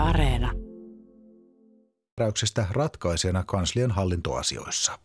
Areena. Määräyksistä ratkaisijana kanslian hallintoasioissa.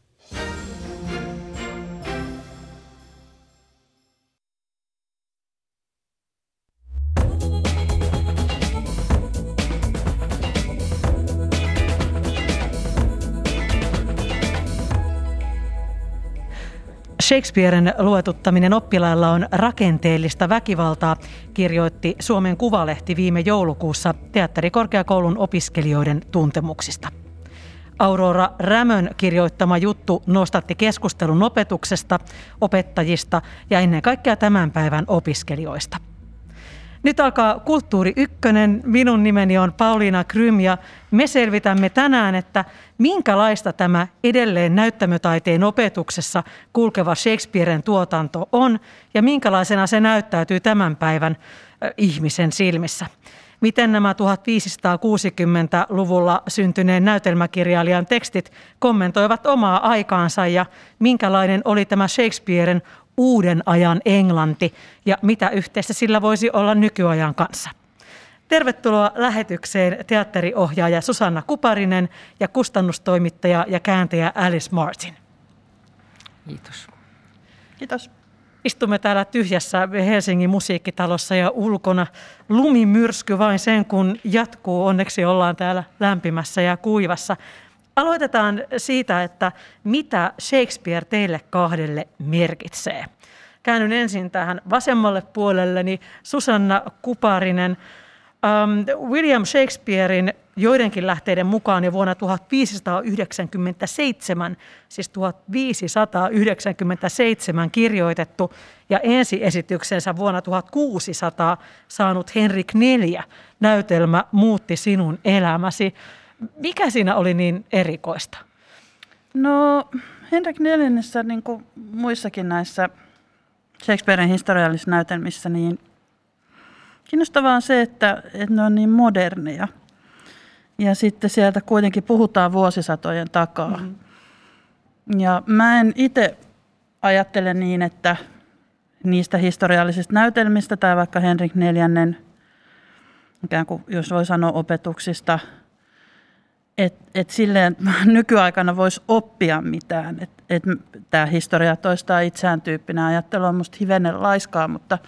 Shakespearen luetuttaminen oppilailla on rakenteellista väkivaltaa, kirjoitti Suomen Kuvalehti viime joulukuussa Teatterikorkeakoulun opiskelijoiden tuntemuksista. Aurora Rämön kirjoittama juttu nostatti keskustelun opetuksesta, opettajista ja ennen kaikkea tämän päivän opiskelijoista. Nyt alkaa Kulttuuri Ykkönen. Minun nimeni on Pauliina Krym ja me selvitämme tänään, että minkälaista tämä edelleen näyttämötaiteen opetuksessa kulkeva Shakespearen tuotanto on ja minkälaisena se näyttäytyy tämän päivän ihmisen silmissä. Miten nämä 1560-luvulla syntyneen näytelmäkirjailijan tekstit kommentoivat omaa aikaansa ja minkälainen oli tämä Shakespearen uuden ajan englanti ja mitä yhteistä sillä voisi olla nykyajan kanssa. Tervetuloa lähetykseen teatteriohjaaja Susanna Kuparinen ja kustannustoimittaja ja kääntäjä Alice Martin. Kiitos. Kiitos. Istumme täällä tyhjässä Helsingin musiikkitalossa ja ulkona lumimyrsky vain sen kun jatkuu. Onneksi ollaan täällä lämpimässä ja kuivassa. Aloitetaan siitä, että mitä Shakespeare teille kahdelle merkitsee. Käännyn ensin tähän vasemmalle puolelleni. Susanna Kuparinen. William Shakespearein joidenkin lähteiden mukaan jo vuonna 1597, siis 1597 kirjoitettu ja ensiesityksensä vuonna 1600 saanut Henrik IV näytelmä muutti sinun elämäsi. Mikä siinä oli niin erikoista? No Henrik IV, niin kuin muissakin näissä Shakespearen historiallisissa näytelmissä, niin kiinnostavaa on se, että ne on niin moderneja. Ja sitten sieltä kuitenkin puhutaan vuosisatojen takaa. Mm-hmm. Ja mä en itse ajattele niin, että niistä historiallisista näytelmistä tai vaikka Henrik IV, ikään kuin jos voi sanoa opetuksista, että silleen nykyaikana voisi oppia mitään. Että tämä historia toistaa itseään tyyppinen ajattelu on musta hivenen laiskaa,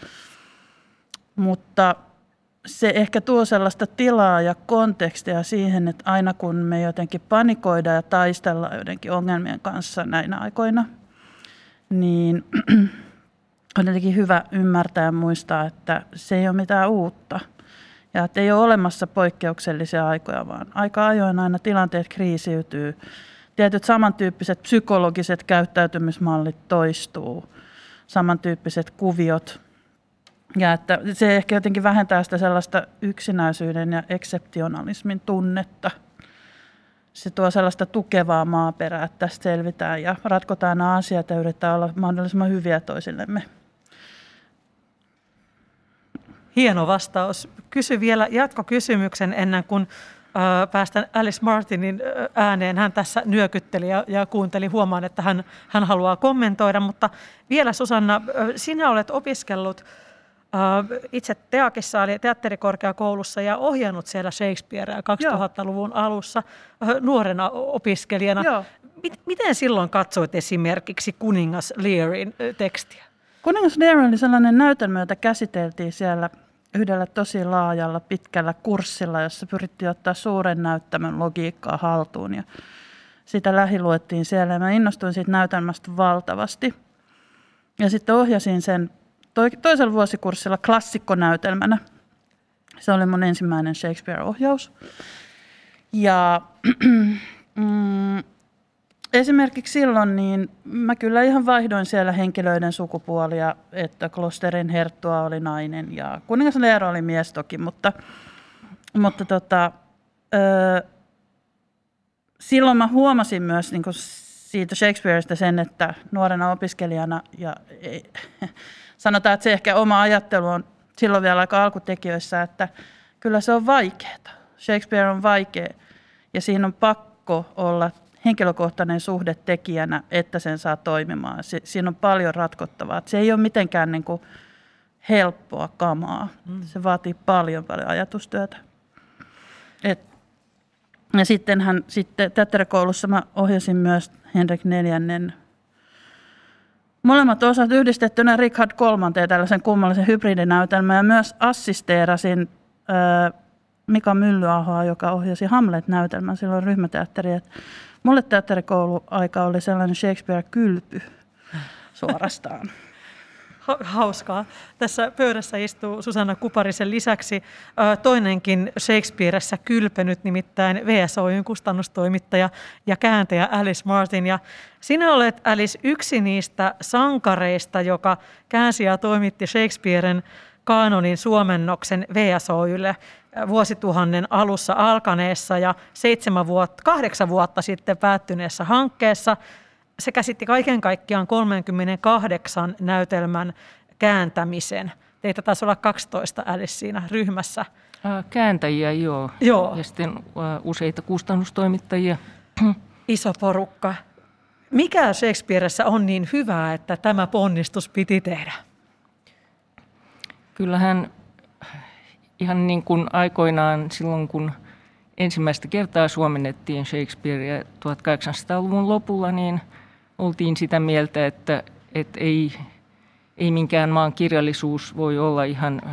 mutta se ehkä tuo sellaista tilaa ja kontekstia siihen, että aina kun me jotenkin panikoidaan ja taistellaan jotenkin ongelmien kanssa näinä aikoina, niin on jotenkin hyvä ymmärtää ja muistaa, että se ei ole mitään uutta. Ja että ei ole olemassa poikkeuksellisia aikoja, vaan aika ajoin aina tilanteet kriisiytyy. Tietyt samantyyppiset psykologiset käyttäytymismallit toistuu, samantyyppiset kuviot. Ja että se ehkä jotenkin vähentää sitä sellaista yksinäisyyden ja ekseptionalismin tunnetta. Se tuo sellaista tukevaa maaperää, että tästä selvitään ja ratkotaan nämä asiat ja yritetään olla mahdollisimman hyviä toisillemme. Hieno vastaus. Kysy vielä jatkokysymyksen ennen kuin päästän Alice Martinin ääneen. Hän tässä nyökytteli ja kuunteli. Huomaan, että hän haluaa kommentoida, mutta vielä Susanna, sinä olet opiskellut itse Teakissa eli teatterikorkeakoulussa ja ohjannut siellä Shakespearea 2000-luvun alussa nuorena opiskelijana. Joo. Miten silloin katsoit esimerkiksi Kuningas Learin tekstiä? Kuningas Lear oli sellainen näytelmä, jota käsiteltiin siellä yhdellä tosi laajalla pitkällä kurssilla, jossa pyrittiin ottaa suuren näyttämön logiikkaa haltuun. Ja sitä lähiluettiin siellä ja mä innostuin siitä näytelmästä valtavasti. Ja sitten ohjasin sen toisella vuosikurssilla klassikkonäytelmänä. Se oli mun ensimmäinen Shakespeare-ohjaus. Ja esimerkiksi silloin niin mä kyllä ihan vaihdoin siellä henkilöiden sukupuolia, että Gloucesterin herttua oli nainen ja kuningas Lear oli mies toki, mutta silloin mä huomasin myös niin kuin siitä Shakespeareista sen, että nuorena opiskelijana ja sanotaan, että se ehkä oma ajattelu on silloin vielä aika alkutekijöissä, että kyllä se on vaikeaa. Shakespeare on vaikea ja siinä on pakko olla henkilökohtainen suhde tekijänä, että sen saa toimimaan. Siinä on paljon ratkottavaa. Se ei ole mitenkään niin kuin helppoa kamaa. Se vaatii paljon ajatustyötä. Ja sitten teatterikoulussa mä ohjasin myös Henrik IV. Molemmat osat yhdistettynä Richard III tällaisen kummallisen hybridinäytelmän ja myös assisteerasin Mika Myllyahoa, joka ohjasi Hamlet-näytelmän silloin ryhmäteatteri. Mulle teatterikouluaika oli sellainen Shakespeare-kylpy suorastaan. Hauskaa. Tässä pöydässä istuu Susanna Kuparisen lisäksi toinenkin Shakespearessa kylpenyt, nimittäin VSOY:n kustannustoimittaja ja kääntäjä Alice Martin. Ja sinä olet, Alice, yksi niistä sankareista, joka käänsi ja toimitti Shakespearen kaanonin suomennoksen VSOYlle vuosituhannen alussa alkaneessa ja 8 vuotta sitten päättyneessä hankkeessa. Se käsitti kaiken kaikkiaan 38 näytelmän kääntämisen. Teitä taisi olla 12 Alice siinä ryhmässä. Kääntäjiä, joo. Ja sitten useita kustannustoimittajia. Iso porukka. Mikä Shakespearessa on niin hyvää, että tämä ponnistus piti tehdä? Kyllähän ihan niin kuin aikoinaan silloin, kun ensimmäistä kertaa suomennettiin Shakespearea 1800-luvun lopulla, niin oltiin sitä mieltä, että ei minkään maan kirjallisuus voi olla ihan,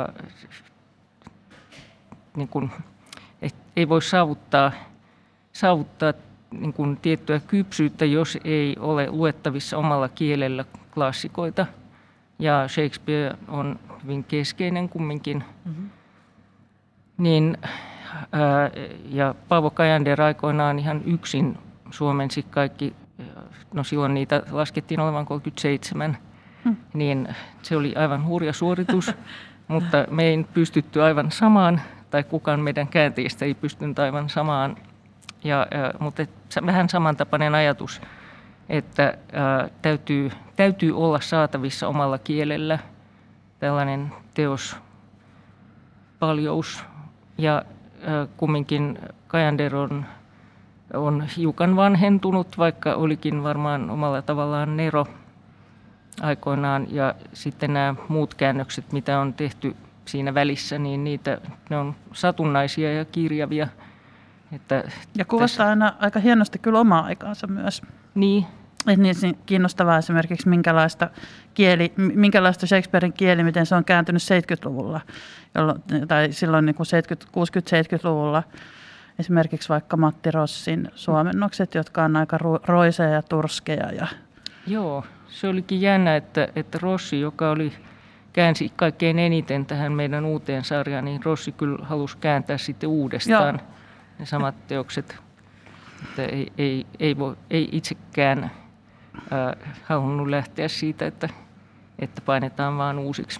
niin kuin, ei voi saavuttaa niin kuin tiettyä kypsyyttä, jos ei ole luettavissa omalla kielellä klassikoita. Ja Shakespeare on hyvin keskeinen kumminkin. Mm-hmm. Niin, ja Paavo Kajander aikoinaan ihan yksin suomensi kaikki, no silloin niitä laskettiin olevan 37, niin se oli aivan hurja suoritus, mutta me ei pystytty aivan samaan, tai kukaan meidän kääntäjistä ei pystynyt aivan samaan, mutta vähän samantapainen ajatus, että täytyy olla saatavissa omalla kielellä tällainen teospaljous. Ja kumminkin Kajander on hiukan vanhentunut, vaikka olikin varmaan omalla tavallaan nero aikoinaan. Ja sitten nämä muut käännökset, mitä on tehty siinä välissä, niin ne on satunnaisia ja kirjavia. Ja kuvastaa aina aika hienosti kyllä omaa aikaansa myös. Niin. Niin kiinnostavaa esimerkiksi minkälaista Shakespearen kieli, miten se on kääntynyt 70-luvulla, tai silloin niin kuin 60-70-luvulla. Esimerkiksi vaikka Matti Rossin suomennokset, jotka on aika roiseja ja turskeja. Joo, se olikin jännä, että Rossi, joka käänsi kaikkein eniten tähän meidän uuteen sarjaan, niin Rossi kyllä halusi kääntää sitten uudestaan ne samat teokset. Että ei itsekään halunnut lähteä siitä, että painetaan vaan uusiksi.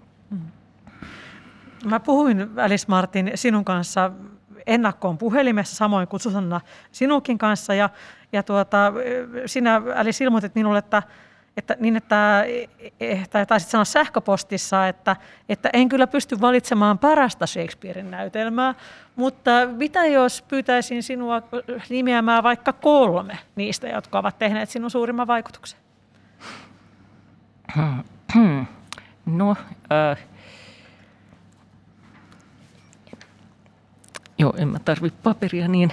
Mä puhuin, Alice Martin, sinun kanssa ennakkoon puhelimessa, samoin kuin Susanna sinunkin kanssa. Ja sinä, Alice, ilmoitit minulle, että taisit sanoa sähköpostissa, että en kyllä pysty valitsemaan parasta Shakespearen näytelmää, mutta mitä jos pyytäisin sinua nimeämään vaikka 3 niistä, jotka ovat tehneet sinun suurimman vaikutuksen? No, en mä tarvitse paperia, niin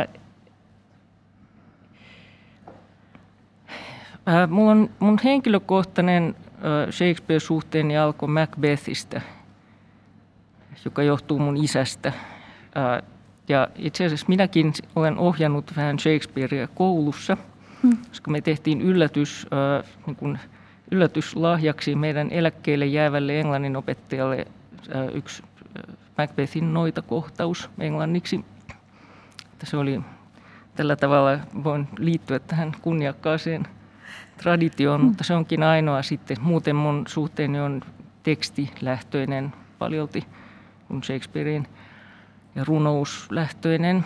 mun henkilökohtainen Shakespeare-suhteeni alkoi Macbethistä, joka johtuu mun isästä. Ja itse asiassa minäkin olen ohjannut vähän Shakespearea koulussa, koska me tehtiin yllätyslahjaksi meidän eläkkeelle jäävälle englanninopettajalle yksi Macbethin noitakohtaus englanniksi. Se oli tällä tavalla, voin liittyä tähän kunniakkaaseen traditioon, mutta se onkin ainoa sitten. Muuten mun suhteeni on tekstilähtöinen paljolti kuin Shakespearein ja runouslähtöinen.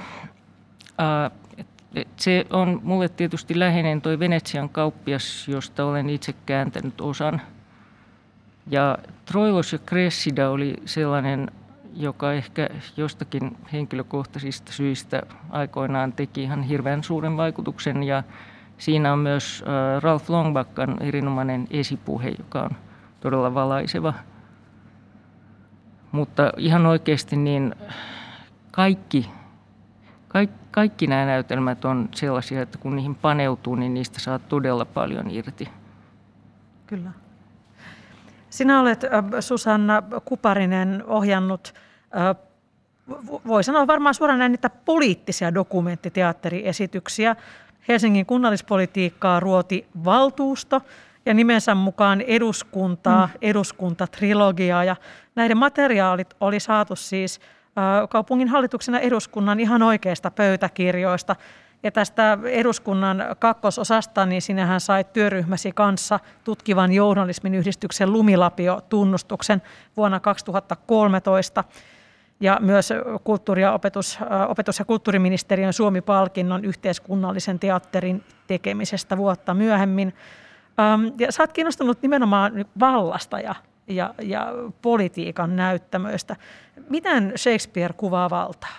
Se on mulle tietysti läheinen toi Venetsian kauppias, josta olen itse kääntänyt osan. Ja Troilos ja Cressida oli sellainen, joka ehkä jostakin henkilökohtaisista syistä aikoinaan teki ihan hirveän suuren vaikutuksen. Ja siinä on myös Ralph Longbackan erinomainen esipuhe, joka on todella valaiseva. Mutta ihan oikeasti niin kaikki nämä näytelmät on sellaisia, että kun niihin paneutuu, niin niistä saa todella paljon irti. Kyllä. Sinä olet, Susanna Kuparinen, ohjannut, voi sanoa varmaan suoraan näin, niitä poliittisia dokumenttiteatteriesityksiä. Helsingin kunnallispolitiikkaa ruoti valtuusto ja nimensä mukaan eduskuntaa, eduskuntatrilogiaa. Ja näiden materiaalit oli saatu siis kaupungin hallituksen ja eduskunnan ihan oikeista pöytäkirjoista. Ja tästä eduskunnan kakkososasta, niin sinähän sait työryhmäsi kanssa tutkivan journalismin yhdistyksen Lumilapio-tunnustuksen vuonna 2013. Ja myös opetus- ja kulttuuriministeriön Suomi-palkinnon yhteiskunnallisen teatterin tekemisestä vuotta myöhemmin. Ja sä oot kiinnostunut nimenomaan vallasta ja politiikan näyttämöistä. Miten Shakespeare kuvaa valtaa?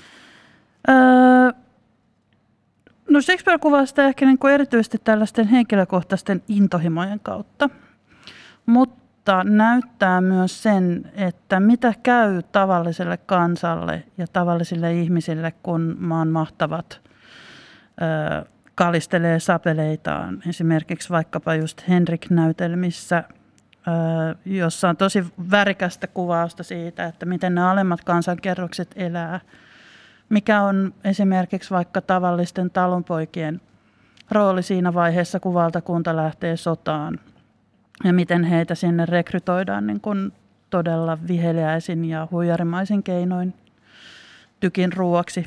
No Shakespeare kuvaa sitä ehkä niin kuin erityisesti tällaisten henkilökohtaisten intohimojen kautta, mutta näyttää myös sen, että mitä käy tavalliselle kansalle ja tavallisille ihmisille, kun maan mahtavat kalistelee sapeleitaan. Esimerkiksi vaikkapa just Henrik-näytelmissä, jossa on tosi värikästä kuvausta siitä, että miten ne alemmat kansankerrokset elää. Mikä on esimerkiksi vaikka tavallisten talonpoikien rooli siinä vaiheessa, kun valtakunta lähtee sotaan. Ja miten heitä sinne rekrytoidaan niin kuin todella viheliäisin ja huijarimaisin keinoin tykin ruuaksi.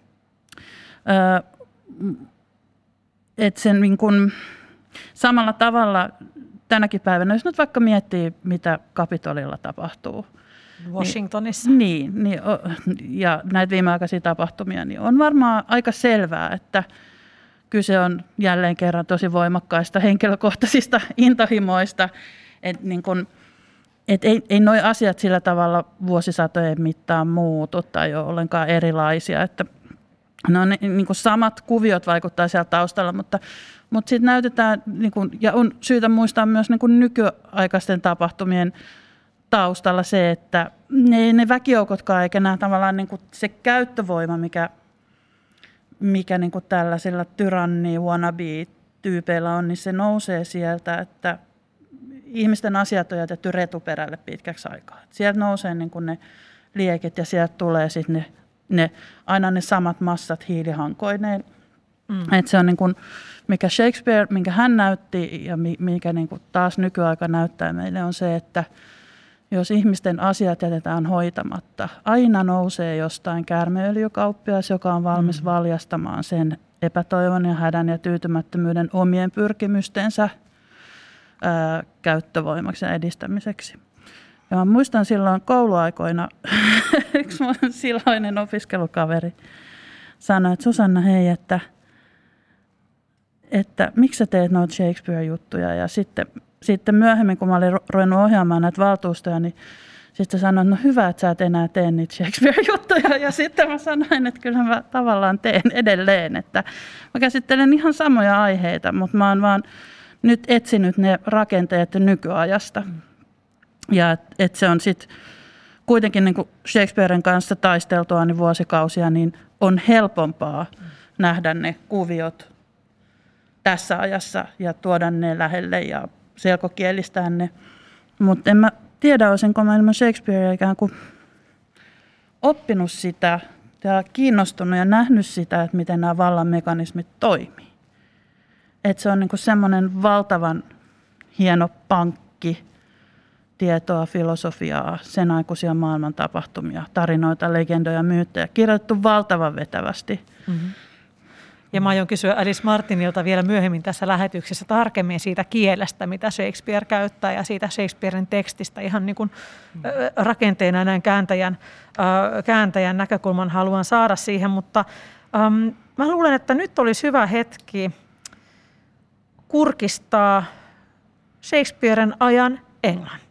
Että sen niin kuin samalla tavalla tänäkin päivänä, jos nyt vaikka miettii, mitä Kapitolilla tapahtuu. Washingtonissa. Niin, ja näitä viimeaikaisia tapahtumia, niin on varmaan aika selvää, että kyse on jälleen kerran tosi voimakkaista henkilökohtaisista intohimoista, että niin kun, ei nuo asiat sillä tavalla vuosisatojen mittaan muutu tai ole ollenkaan erilaisia, että no niin kuin samat kuviot vaikuttaa siellä taustalla, mutta sitten näytetään, niin kuin, ja on syytä muistaa myös niin kuin nykyaikaisten tapahtumien taustalla se, että ne väkijoukotkaan eikä nämä tavallaan niin kuin se käyttövoima, mikä niin kuin tällaisilla tyranni-wannabe-tyypeillä on, niin se nousee sieltä, että ihmisten asiat on jätetty retuperälle pitkäksi aikaa. Sieltä nousee niin kuin ne liekit ja sieltä tulee sitten aina ne samat massat hiilihankoineen. Että se on niin kuin, mikä Shakespeare, minkä hän näytti ja mikä niin kuin taas nykyaika näyttää meille on se, että jos ihmisten asiat jätetään hoitamatta, aina nousee jostain käärmeöljykauppias, joka on valmis valjastamaan sen epätoivon ja hädän ja tyytymättömyyden omien pyrkimystensä käyttövoimaksi ja edistämiseksi. Ja mä muistan silloin kouluaikoina, yksi mun silloinen opiskelukaveri sanoi, että Susanna, hei, että miksi sä teet noita Shakespeare-juttuja, ja sitten myöhemmin, kun mä olin ruvennut ohjaamaan näitä valtuustoja, niin sitten sanoin, että no hyvä, että sä et enää tee niitä Shakespeare-juttuja. Ja sitten mä sanoin, että kyllä mä tavallaan teen edelleen. Että mä käsittelen ihan samoja aiheita, mutta mä oon vaan nyt etsinyt ne rakenteet nykyajasta. Ja että se on sitten kuitenkin niin kuin Shakespearen kanssa taisteltua niin vuosikausia, niin on helpompaa nähdä ne kuviot tässä ajassa ja tuoda ne lähelle ja selkokielistää ne. Mutta en mä tiedä, olisinko mä ilman Shakespearea ikään kuin oppinut sitä ja kiinnostunut ja nähnyt sitä, että miten nämä vallan mekanismit toimii. Että se on niinku semmoinen valtavan hieno pankki tietoa, filosofiaa, sen aikuisia maailman tapahtumia, tarinoita, legendoja, myyttejä, kirjoitettu valtavan vetävästi. Mm-hmm. Ja mä aion kysyä Alice Martinilta vielä myöhemmin tässä lähetyksessä tarkemmin siitä kielestä, mitä Shakespeare käyttää ja siitä Shakespearen tekstistä ihan niin kuin rakenteena näin kääntäjän näkökulman haluan saada siihen, mutta mä luulen, että nyt olisi hyvä hetki kurkistaa Shakespearen ajan Englantiin.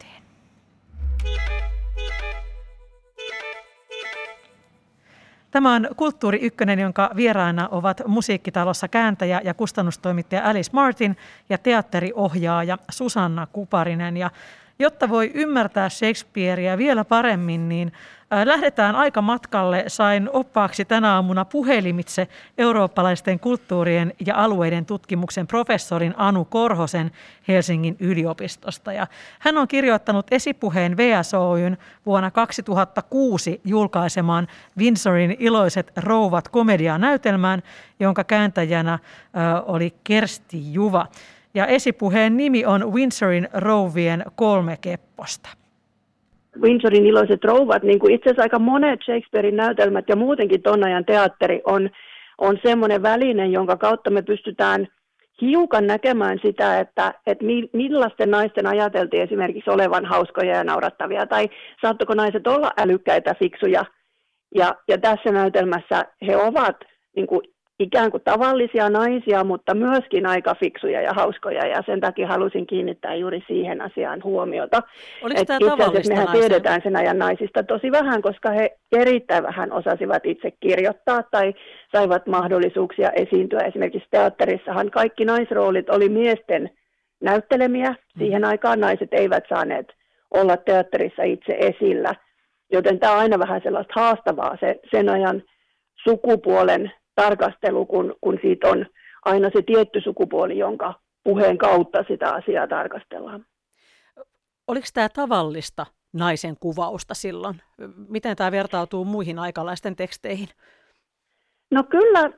Tämä on Kulttuuri Ykkönen, jonka vieraina ovat musiikkitalossa kääntäjä ja kustannustoimittaja Alice Martin ja teatteriohjaaja Susanna Kuparinen. Ja jotta voi ymmärtää Shakespearea vielä paremmin, niin Lähdetään aikamatkalle. Sain oppaaksi tänä aamuna puhelimitse eurooppalaisten kulttuurien ja alueiden tutkimuksen professorin Anu Korhosen Helsingin yliopistosta. Ja hän on kirjoittanut esipuheen VSOY:n vuonna 2006 julkaisemaan Windsorin iloiset rouvat -komedianäytelmään, jonka kääntäjänä oli Kersti Juva. Ja esipuheen nimi on Windsorin rouvien 3 kepposta. Windsorin iloiset rouvat, niin kuin itse asiassa aika monet Shakespearein näytelmät ja muutenkin ton ajan teatteri on semmoinen väline, jonka kautta me pystytään hiukan näkemään sitä, että millaisten naisten ajateltiin esimerkiksi olevan hauskoja ja naurattavia, tai saattoiko naiset olla älykkäitä, fiksuja. Ja tässä näytelmässä he ovat niin kuin ikään kuin tavallisia naisia, mutta myöskin aika fiksuja ja hauskoja, ja sen takia halusin kiinnittää juuri siihen asiaan huomiota. Oliko tämä tavallista mehän naisia? tiedetään sen ajan naisista tosi vähän, koska he erittäin vähän osasivat itse kirjoittaa tai saivat mahdollisuuksia esiintyä. Esimerkiksi teatterissahan kaikki naisroolit oli miesten näyttelemiä. Siihen aikaan naiset eivät saaneet olla teatterissa itse esillä, joten tämä on aina vähän sellaista haastavaa sen ajan sukupuolen tarkastelu, kun siitä on aina se tietty sukupuoli, jonka puheen kautta sitä asiaa tarkastellaan. Oliko tämä tavallista naisen kuvausta silloin? Miten tämä vertautuu muihin aikalaisten teksteihin? No kyllä,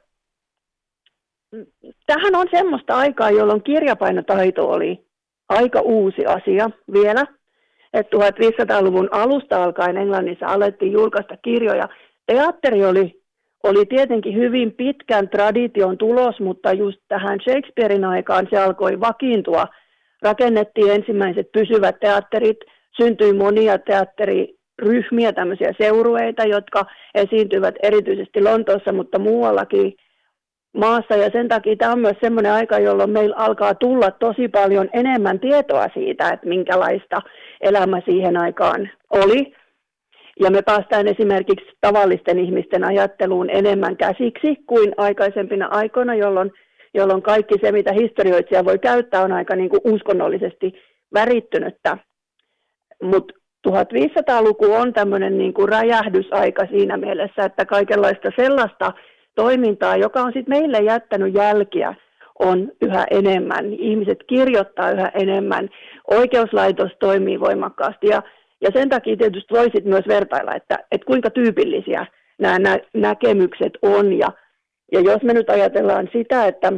tähän on semmoista aikaa, jolloin kirjapainotaito oli aika uusi asia vielä. Että 1500-luvun alusta alkaen Englannissa alettiin julkaista kirjoja. Teatteri oli tietenkin hyvin pitkän tradition tulos, mutta just tähän Shakespearein aikaan se alkoi vakiintua. Rakennettiin ensimmäiset pysyvät teatterit, syntyi monia teatteriryhmiä, tämmöisiä seurueita, jotka esiintyivät erityisesti Lontoossa, mutta muuallakin maassa. Ja sen takia tämä on myös semmoinen aika, jolloin meillä alkaa tulla tosi paljon enemmän tietoa siitä, että minkälaista elämä siihen aikaan oli. Ja me päästään esimerkiksi tavallisten ihmisten ajatteluun enemmän käsiksi kuin aikaisempina aikoina, jolloin kaikki se, mitä historioitsija voi käyttää, on aika niin kuin uskonnollisesti värittynyttä. Mutta 1500-luku on tämmöinen niin kuin räjähdysaika siinä mielessä, että kaikenlaista sellaista toimintaa, joka on sitten meille jättänyt jälkiä, on yhä enemmän. Ihmiset kirjoittaa yhä enemmän, oikeuslaitos toimii voimakkaasti ja sen takia tietysti voisit myös vertailla, että kuinka tyypillisiä nämä näkemykset on. Ja jos me nyt ajatellaan sitä, että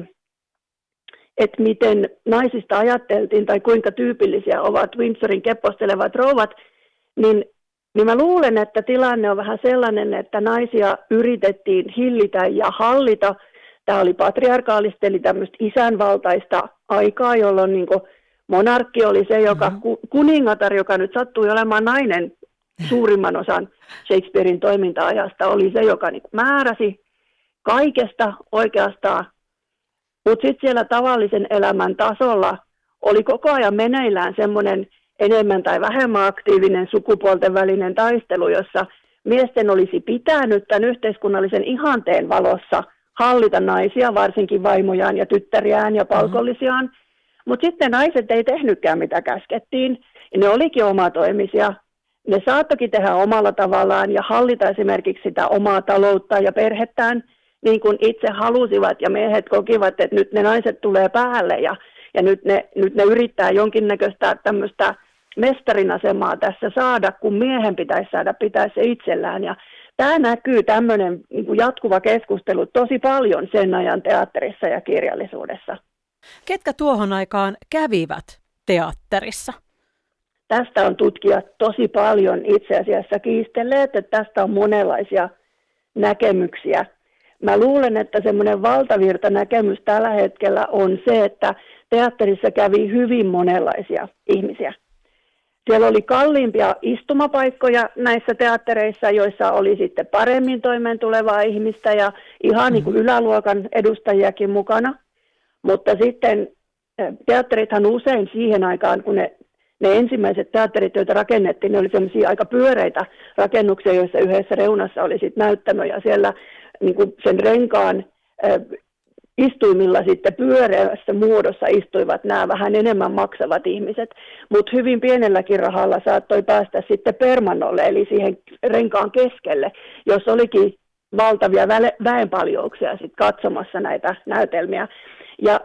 miten naisista ajatteltiin tai kuinka tyypillisiä ovat Windsorin keppostelevat rouvat, niin mä luulen, että tilanne on vähän sellainen, että naisia yritettiin hillitä ja hallita. Tämä oli patriarkaalista, eli tämmöistä isänvaltaista aikaa, jolloin niin kuin monarkki oli se, kuningatar, joka nyt sattui olemaan nainen suurimman osan Shakespearein toiminta-ajasta, oli se, joka niin määräsi kaikesta oikeastaan. Mutta sitten siellä tavallisen elämän tasolla oli koko ajan meneillään semmoinen enemmän tai vähemmän aktiivinen sukupuolten välinen taistelu, jossa miesten olisi pitänyt tämän yhteiskunnallisen ihanteen valossa hallita naisia, varsinkin vaimojaan ja tyttäriään ja palkollisiaan. Mutta sitten naiset ei tehnytkään mitä käskettiin, ja ne olikin omatoimisia. Ne saattokin tehdä omalla tavallaan ja hallita esimerkiksi sitä omaa taloutta ja perhettään niin kuin itse halusivat, ja miehet kokivat, että nyt ne naiset tulee päälle ja nyt ne yrittää jonkinnäköistä tämmöistä mestarin asemaa tässä saada, kun miehen pitäisi saada pitää se itsellään. Ja tämä näkyy tämmöinen niin kuin jatkuva keskustelu tosi paljon sen ajan teatterissa ja kirjallisuudessa. Ketkä tuohon aikaan kävivät teatterissa? Tästä on tutkijat tosi paljon itse asiassa kiistelleet, että tästä on monenlaisia näkemyksiä. Mä luulen, että semmoinen valtavirta näkemys tällä hetkellä on se, että teatterissa kävi hyvin monenlaisia ihmisiä. Siellä oli kalliimpia istumapaikkoja näissä teattereissa, joissa oli sitten paremmin toimeentulevaa ihmistä ja ihan niin kuin yläluokan edustajiakin mukana. Mutta sitten teatterithan usein siihen aikaan, kun ne ensimmäiset teatterit, joita rakennettiin, ne oli sellaisia aika pyöreitä rakennuksia, joissa yhdessä reunassa oli sitten näyttämö ja siellä niin kuin sen renkaan istuimilla sitten pyöreässä muodossa istuivat nämä vähän enemmän maksavat ihmiset, mutta hyvin pienelläkin rahalla saattoi päästä sitten permannolle, eli siihen renkaan keskelle, jos olikin valtavia väenpaljouksia sitten katsomassa näitä näytelmiä. Ja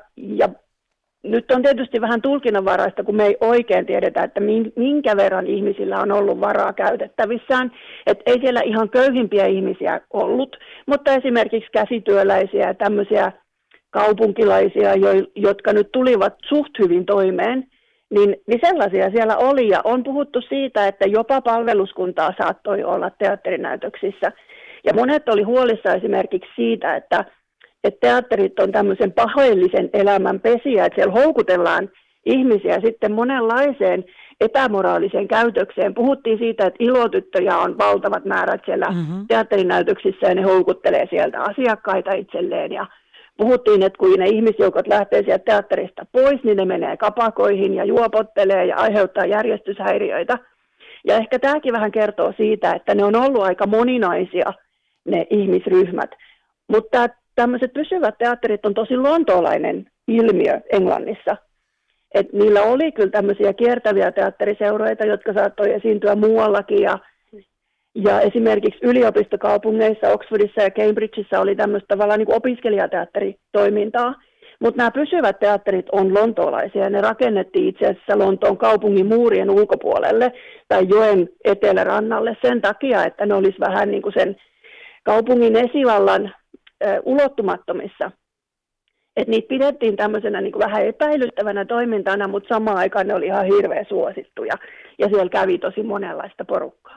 nyt on tietysti vähän tulkinnanvaraista, kun me ei oikein tiedetä, että minkä verran ihmisillä on ollut varaa käytettävissään. Että ei siellä ihan köyhimpiä ihmisiä ollut, mutta esimerkiksi käsityöläisiä ja tämmöisiä kaupunkilaisia, jotka nyt tulivat suht hyvin toimeen, niin sellaisia siellä oli. Ja on puhuttu siitä, että jopa palveluskuntaa saattoi olla teatterinäytöksissä. Ja monet oli huolissa esimerkiksi siitä, että teatterit on tämmöisen pahoillisen elämän pesiä, että siellä houkutellaan ihmisiä sitten monenlaiseen epämoraaliseen käytökseen. Puhuttiin siitä, että ilotyttöjä on valtavat määrät siellä teatterinäytöksissä ja ne houkuttelee sieltä asiakkaita itselleen. Ja puhuttiin, että kun ne ihmisjoukot lähtee sieltä teatterista pois, niin ne menee kapakoihin ja juopottelee ja aiheuttaa järjestyshäiriöitä. Ja ehkä tämäkin vähän kertoo siitä, että ne on ollut aika moninaisia ne ihmisryhmät. Mutta tämmöiset pysyvät teatterit on tosi lontoolainen ilmiö Englannissa. Et niillä oli kyllä tämmöisiä kiertäviä teatteriseuroita, jotka saattoi esiintyä muuallakin. Ja esimerkiksi yliopistokaupungeissa, Oxfordissa ja Cambridgeissa oli tämmöistä tavallaan niin kuin opiskelijateatteritoimintaa. Mutta nämä pysyvät teatterit on lontoolaisia ja ne rakennettiin itse asiassa Lontoon kaupungin muurien ulkopuolelle tai joen etelärannalle sen takia, että ne olisi vähän niin kuin sen kaupungin esivallan ulottumattomissa. Että niitä pidettiin tämmöisenä niin kuin vähän epäilyttävänä toimintana, mutta samaan aikaan ne oli ihan hirveän suosittuja ja siellä kävi tosi monenlaista porukkaa.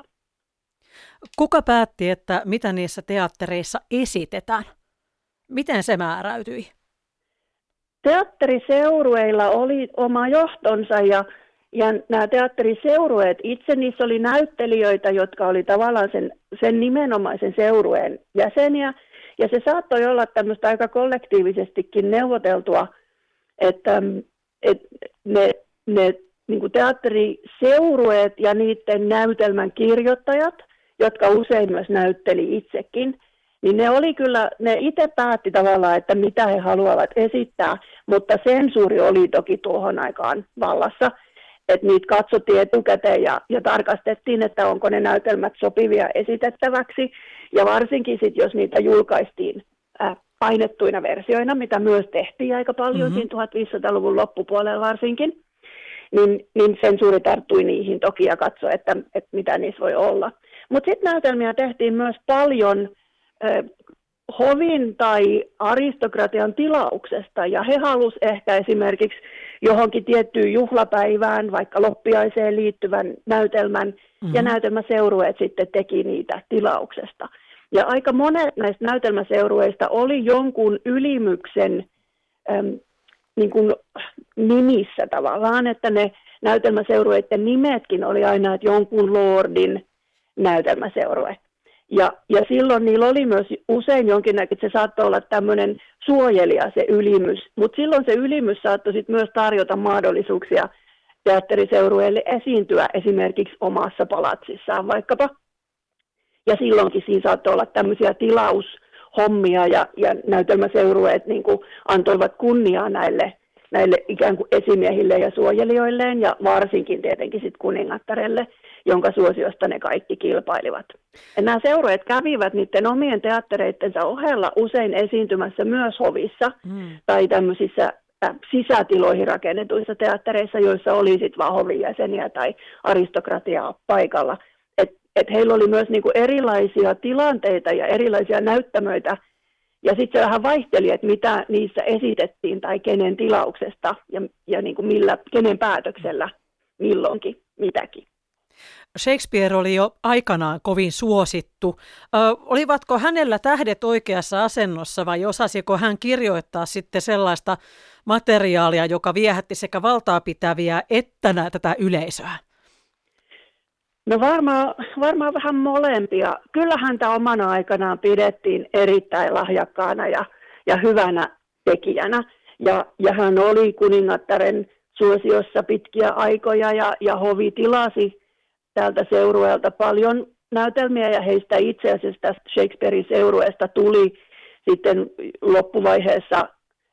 Kuka päätti, että mitä niissä teattereissa esitetään? Miten se määräytyi? Teatteriseurueilla oli oma johtonsa ja nämä teatteriseurueet, itse niissä oli näyttelijöitä, jotka oli tavallaan sen nimenomaisen seurueen jäseniä. Ja se saattoi olla tämmöistä aika kollektiivisestikin neuvoteltua, että ne niin kuin teatteriseurueet ja niiden näytelmän kirjoittajat, jotka usein myös näytteli itsekin, niin ne itse päätti tavallaan, että mitä he haluavat esittää, mutta sensuuri oli toki tuohon aikaan vallassa, että niitä katsottiin etukäteen ja tarkastettiin, että onko ne näytelmät sopivia esitettäväksi, ja varsinkin sitten, jos niitä julkaistiin painettuina versioina, mitä myös tehtiin aika paljon siinä 1500-luvun loppupuolella varsinkin, niin sensuuri tarttui niihin toki ja katsoi, että mitä niissä voi olla. Mutta sitten näytelmiä tehtiin myös paljon hovin tai aristokratian tilauksesta, ja he halusivat ehkä esimerkiksi johonkin tiettyyn juhlapäivään, vaikka loppiaiseen liittyvän näytelmän, ja näytelmäseurueet sitten teki niitä tilauksesta. Ja aika monet näistä näytelmäseurueista oli jonkun ylimyksen niin kuin nimissä tavallaan, että ne näytelmäseurueiden nimetkin oli aina, että jonkun lordin näytelmäseurue. Ja silloin niillä oli myös usein jonkinnäköinen, se saattoi olla tämmöinen suojelija se ylimys, mutta silloin se ylimys saattoi sit myös tarjota mahdollisuuksia teatteriseurueille esiintyä esimerkiksi omassa palatsissaan vaikkapa. Ja silloinkin siinä saattoi olla tämmöisiä tilaushommia ja näytelmäseurueet niin kuin antoivat kunniaa näille ikään kuin esimiehille ja suojelijoilleen ja varsinkin tietenkin sitten kuningattarelle, jonka suosiosta ne kaikki kilpailivat. Ja nämä seurueet kävivät niiden omien teattereittensa ohella usein esiintymässä myös hovissa tai tämmöisissä sisätiloihin rakennetuissa teattereissa, joissa oli sitten vaan hovijäseniä tai aristokratiaa paikalla. Et heillä oli myös niinku erilaisia tilanteita ja erilaisia näyttämöitä, ja sitten se vähän vaihteli, että mitä niissä esitettiin tai kenen tilauksesta ja niinku kenen päätöksellä milloinkin mitäkin. Shakespeare oli jo aikanaan kovin suosittu. Olivatko hänellä tähdet oikeassa asennossa vai osasiko hän kirjoittaa sitten sellaista materiaalia, joka viehätti sekä valtaapitäviä että tätä yleisöä? No varmaan vähän molempia. Kyllä häntä omana aikanaan pidettiin erittäin lahjakkaana ja hyvänä tekijänä. Ja hän oli kuningattaren suosiossa pitkiä aikoja ja hovi tilasi tältä seurueelta paljon näytelmiä ja heistä itse asiassa tästä Shakespearein seurueesta tuli sitten loppuvaiheessa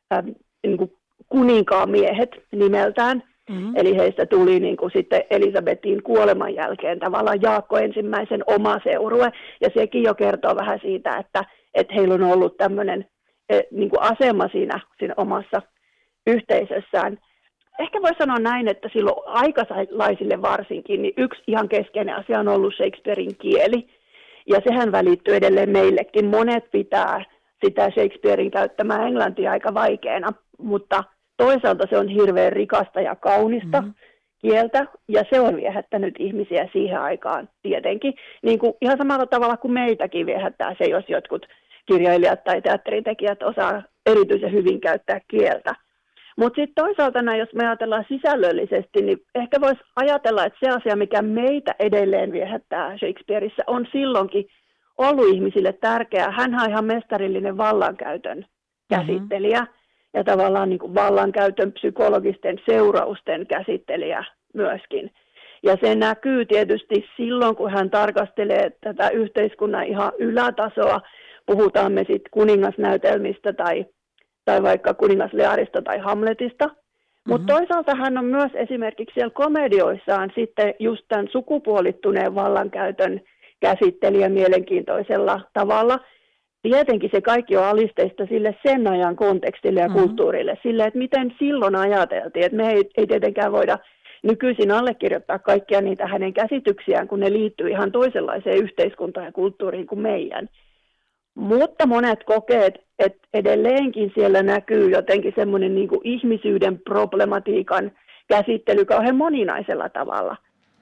niin kuin kuninkaan miehet nimeltään. Mm-hmm. Eli heistä tuli niin kuin sitten Elisabetin kuoleman jälkeen tavallaan Jaakko ensimmäisen oma seurue. Ja sekin jo kertoo vähän siitä, että heillä on ollut tämmöinen niin kuin asema siinä omassa yhteisössään. Ehkä voi sanoa näin, että silloin aikalaisille varsinkin, niin yksi ihan keskeinen asia on ollut Shakespearein kieli. Ja sehän välittyy edelleen meillekin. Monet pitää sitä Shakespearein käyttämää englantia aika vaikeana, mutta toisaalta se on hirveän rikasta ja kaunista kieltä, ja se on viehättänyt ihmisiä siihen aikaan tietenkin. Niin kuin ihan samalla tavalla kuin meitäkin viehättää se, jos jotkut kirjailijat tai teatteritekijät osaa erityisen hyvin käyttää kieltä. Mutta sitten toisaalta jos me ajatellaan sisällöllisesti, niin ehkä voisi ajatella, että se asia, mikä meitä edelleen viehättää Shakespeareissa, on silloinkin ollut ihmisille tärkeää. Hän on ihan mestarillinen vallankäytön käsittelijä ja tavallaan niin kuin vallankäytön psykologisten seurausten käsittelijä myöskin. Ja se näkyy tietysti silloin, kun hän tarkastelee tätä yhteiskunnan ihan ylätasoa. Puhutaan me sitten kuningasnäytelmistä tai vaikka kuningas Learista tai Hamletista. Mutta toisaalta hän on myös esimerkiksi siellä komedioissaan sitten just tämän sukupuolittuneen vallankäytön käsittelijä mielenkiintoisella tavalla. Tietenkin se kaikki on alisteista sille sen ajan kontekstille ja kulttuurille, sille, että miten silloin ajateltiin, että me ei tietenkään voida nykyisin allekirjoittaa kaikkia niitä hänen käsityksiään, kun ne liittyy ihan toisenlaiseen yhteiskuntaan ja kulttuuriin kuin meidän. Mutta monet kokee, että edelleenkin siellä näkyy jotenkin semmoinen niin kuin ihmisyyden problematiikan käsittely kauhean moninaisella tavalla.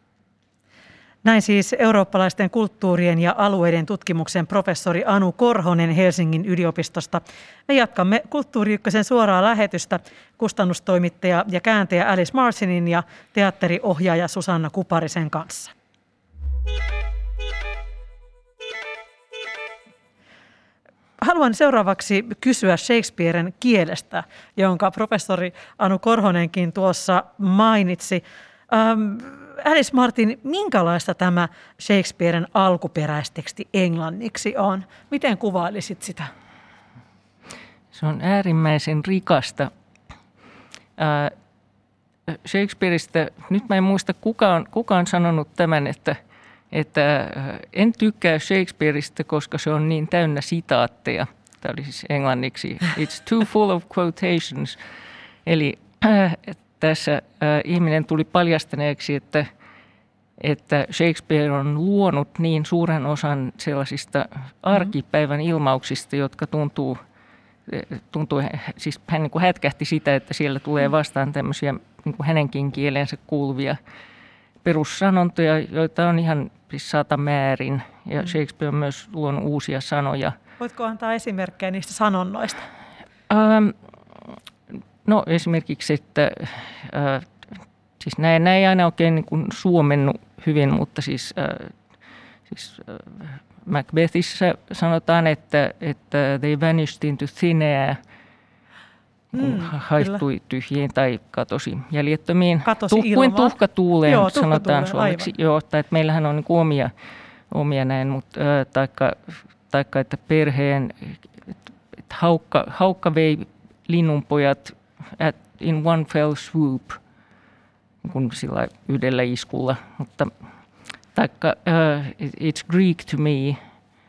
Näin siis eurooppalaisten kulttuurien ja alueiden tutkimuksen professori Anu Korhonen Helsingin yliopistosta. Me jatkamme Kulttuuri Ykkösen suoraa lähetystä kustannustoimittaja ja kääntäjä Alice Marcinin ja teatteriohjaaja Susanna Kuparisen kanssa. Haluan seuraavaksi kysyä Shakespearen kielestä, jonka professori Anu Korhonenkin tuossa mainitsi. Alice Martin, minkälaista tämä Shakespearen alkuperäisteksti englanniksi on? Miten kuvailisit sitä? Se on äärimmäisen rikasta. Shakespeareista, nyt mä en muista kuka on sanonut tämän, että en tykkää Shakespeareista, koska se on niin täynnä sitaatteja. Tämä oli siis englanniksi. It's too full of quotations. Eli tässä ihminen tuli paljastaneeksi, että Shakespeare on luonut niin suuren osan sellaisista arkipäivän ilmauksista, jotka tuntuu siis hän niin kuin hätkähti sitä, että siellä tulee vastaan tämmöisiä niin kuin hänenkin kieleensä kuuluvia perussanontoja, joita on ihan siis satamäärin, ja Shakespeare on myös luonut uusia sanoja. Voitko antaa esimerkkejä niistä sanonnoista? No esimerkiksi, että siis näin ei aina oikein niin kuin suomennu hyvin, mutta siis Macbethissä sanotaan, että they vanished into thin air, haihtui tyhjiin tai katosi jäljettömiin. Kuin tuhka tuuleen, sanotaan suomeksi. Joo, tai että meillähän on niin omia näin, mutta taikka että perheen, että haukka vei linnunpojat in one fell swoop, kun sillä yhdellä iskulla. Mutta taikka it's Greek to me,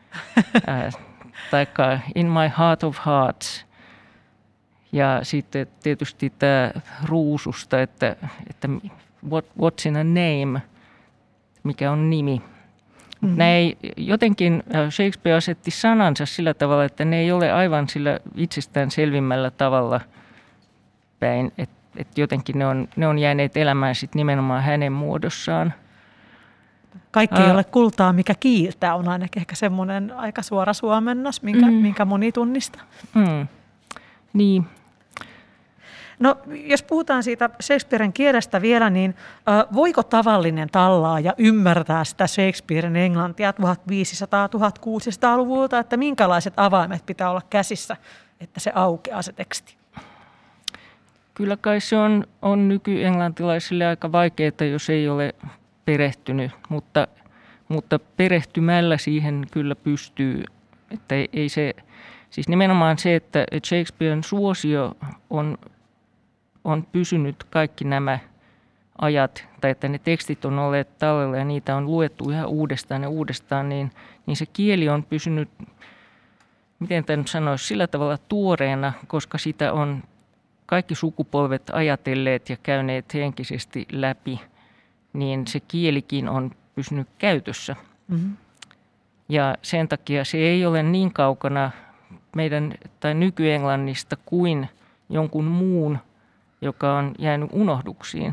taikka in my heart of hearts. Ja sitten tietysti tämä ruususta, että what's in a name, mikä on nimi. Näin jotenkin Shakespeare asetti sanansa sillä tavalla, että ne ei ole aivan sillä itsestään selvimmällä tavalla päin, että jotenkin ne on jääneet elämään sit nimenomaan hänen muodossaan. Kaikki ei ole kultaa, mikä kiiltää, on ainakin ehkä semmoinen aika suora suomennos, minkä moni tunnistaa. Niin. No, jos puhutaan siitä Shakespearen kielestä vielä, niin voiko tavallinen ymmärtää sitä Shakespearen englantia 1500-1600-luvulta, että minkälaiset avaimet pitää olla käsissä, että se aukeaa se teksti? Kyllä kai se on nykyenglantilaisille aika vaikeaa, jos ei ole perehtynyt, mutta perehtymällä siihen kyllä pystyy, että ei se Siis nimenomaan se, että Shakespearen suosio on pysynyt kaikki nämä ajat, tai että ne tekstit on olleet tallella ja niitä on luettu ihan uudestaan ja uudestaan, niin se kieli on pysynyt, miten tämä nyt sanoisi, sillä tavalla tuoreena, koska sitä on kaikki sukupolvet ajatelleet ja käyneet henkisesti läpi, niin se kielikin on pysynyt käytössä. Mm-hmm. Ja sen takia se ei ole niin kaukana meidän tai nykyenglannista kuin jonkun muun, joka on jäänyt unohduksiin.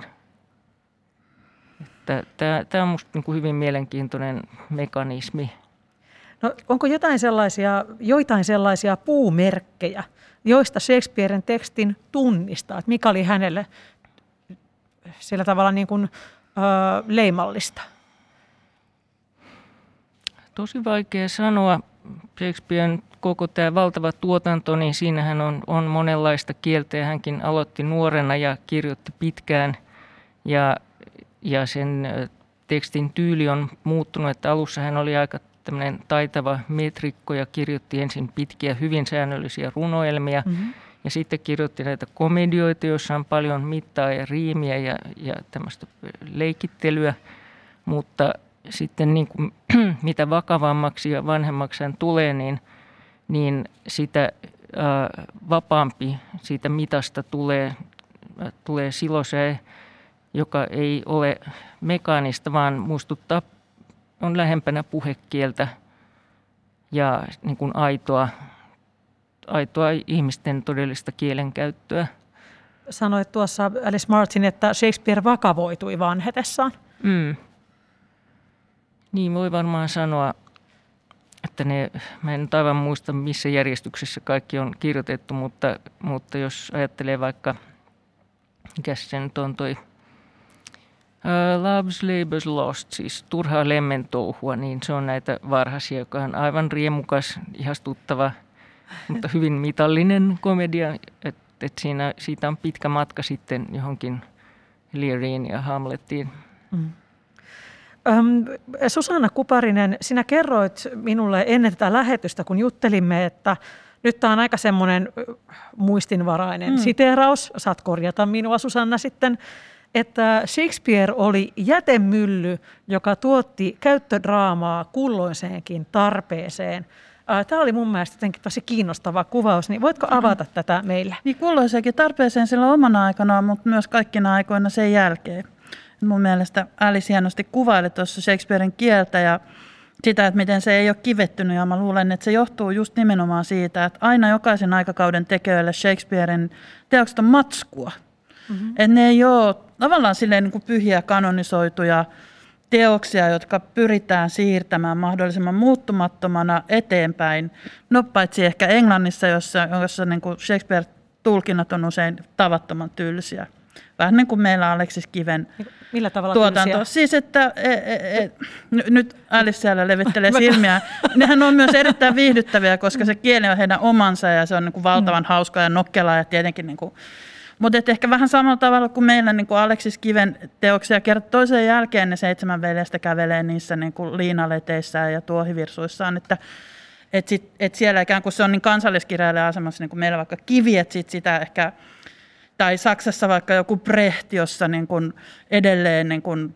Tämä on minusta hyvin mielenkiintoinen mekanismi. No, onko joitain sellaisia puumerkkejä, joista Shakespearen tekstin tunnistaa, että mikä oli hänelle sillä tavalla niin kuin, leimallista? Tosi vaikea sanoa. Shakespearen koko tämä valtava tuotanto, niin siinähän on monenlaista kieltä ja hänkin aloitti nuorena ja kirjoitti pitkään ja sen tekstin tyyli on muuttunut, että alussa hän oli aika tämmöinen taitava metrikko ja kirjoitti ensin pitkiä, hyvin säännöllisiä runoelmia ja sitten kirjoitti näitä komedioita, joissa on paljon mittaa ja riimiä ja tämmöistä leikittelyä, mutta sitten niin kuin, mitä vakavammaksi ja vanhemmaksi hän tulee, niin sitä vapaampi siitä mitasta tulee silosää, joka ei ole mekaanista, vaan muistuttaa, on lähempänä puhekieltä ja niin kuin aitoa ihmisten todellista kielenkäyttöä. Sanoit tuossa, Alice Martin, että Shakespeare vakavoitui vanhetessaan. Niin voi varmaan sanoa, että mä en nyt aivan muista missä järjestyksessä kaikki on kirjoitettu, mutta jos ajattelee vaikka, mikä se nyt on toi Love's Labour's Lost, siis turhaa lemmentouhua, niin se on näitä varhaisia, joka on aivan riemukas, ihastuttava, mutta hyvin mitallinen komedia, että siitä on pitkä matka sitten johonkin Leariin ja Hamlettiin. Susanna Kuparinen, sinä kerroit minulle ennen tätä lähetystä, kun juttelimme, että nyt tämä on aika semmoinen muistinvarainen siteeraus, saat korjata minua Susanna sitten, että Shakespeare oli jätemylly, joka tuotti käyttödraamaa kulloiseenkin tarpeeseen. Tämä oli mun mielestä jotenkin tosi kiinnostava kuvaus, niin voitko avata tätä meille? Niin kulloiseenkin tarpeeseen sillä omana aikanaan, mutta myös kaikkina aikoina sen jälkeen. Mun mielestä Alice hienosti kuvaili tuossa Shakespearen kieltä ja sitä, että miten se ei ole kivettynyt. Ja mä luulen, että se johtuu just nimenomaan siitä, että aina jokaisen aikakauden tekijöille Shakespearen teokset on matskua. Että ne ei ole tavallaan silleen niin kuin pyhiä kanonisoituja teoksia, jotka pyritään siirtämään mahdollisimman muuttumattomana eteenpäin. No paitsi ehkä Englannissa, jossa niin kuin Shakespeare-tulkinnat on usein tavattoman tylsiä. Vähän niin kuin meillä Aleksis Kiven millä tavalla tuotanto. Tylsiä? Siis, että nyt Alice siellä levittelee silmiä. Nehän on myös erittäin viihdyttäviä, koska se kieli on heidän omansa ja se on niin kuin valtavan hauska ja nokkela ja tietenkin niin kuin. Mutta ehkä vähän samalla tavalla kuin meillä niin kuin Aleksis Kiven teoksia kerta toisen jälkeen ne 7 veljestä kävelee niissä niin kuin liinaleteissään ja tuohivirsuissaan, että siellä ikään kuin se on niin kansalliskirjailijan asemassa niin kuin meillä vaikka Kivi, että sitä ehkä, tai Saksassa vaikka joku Brecht, jossa niin kuin edelleen niin kuin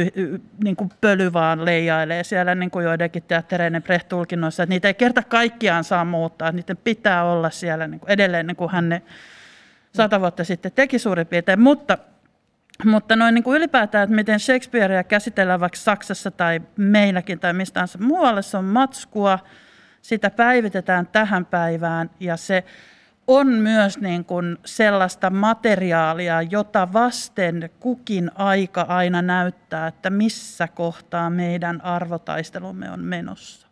pöly vaan leijailee siellä niin kuin joidenkin teattereiden Brecht-tulkinnoissa, että niitä ei kerta kaikkiaan saa muuttaa, että niiden pitää olla siellä niin kuin edelleen niin kuin hän ne 100 vuotta sitten teki suurin piirtein, mutta noin niin kuin ylipäätään, että miten Shakespearea käsitellään vaikka Saksassa tai meilläkin tai mistään muualle, se on matskua, sitä päivitetään tähän päivään ja se on myös niin kuin sellaista materiaalia, jota vasten kukin aika aina näyttää, että missä kohtaa meidän arvotaistelumme on menossa.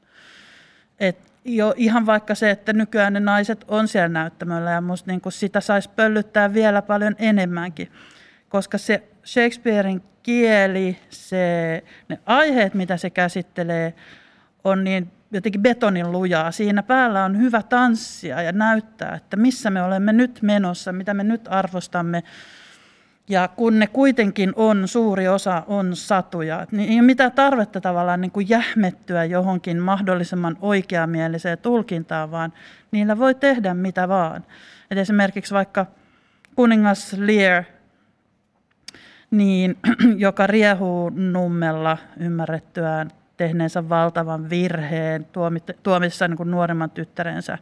Jo ihan vaikka se, että nykyään ne naiset on siellä näyttämöllä ja musta niin kuin sitä saisi pöllyttää vielä paljon enemmänkin, koska se Shakespearen kieli, ne aiheet, mitä se käsittelee, on niin jotenkin betonin lujaa. Siinä päällä on hyvä tanssia ja näyttää, että missä me olemme nyt menossa, mitä me nyt arvostamme. Ja kun ne kuitenkin on, suuri osa on satuja, niin ei ole mitään tarvetta tavallaan niin kuin jähmettyä johonkin mahdollisimman oikeamieliseen tulkintaan, vaan niillä voi tehdä mitä vaan. Et esimerkiksi vaikka kuningas Lear, niin, joka riehuu nummella ymmärrettyään tehneensä valtavan virheen, tuomissa niin kuin nuoremman tyttärensä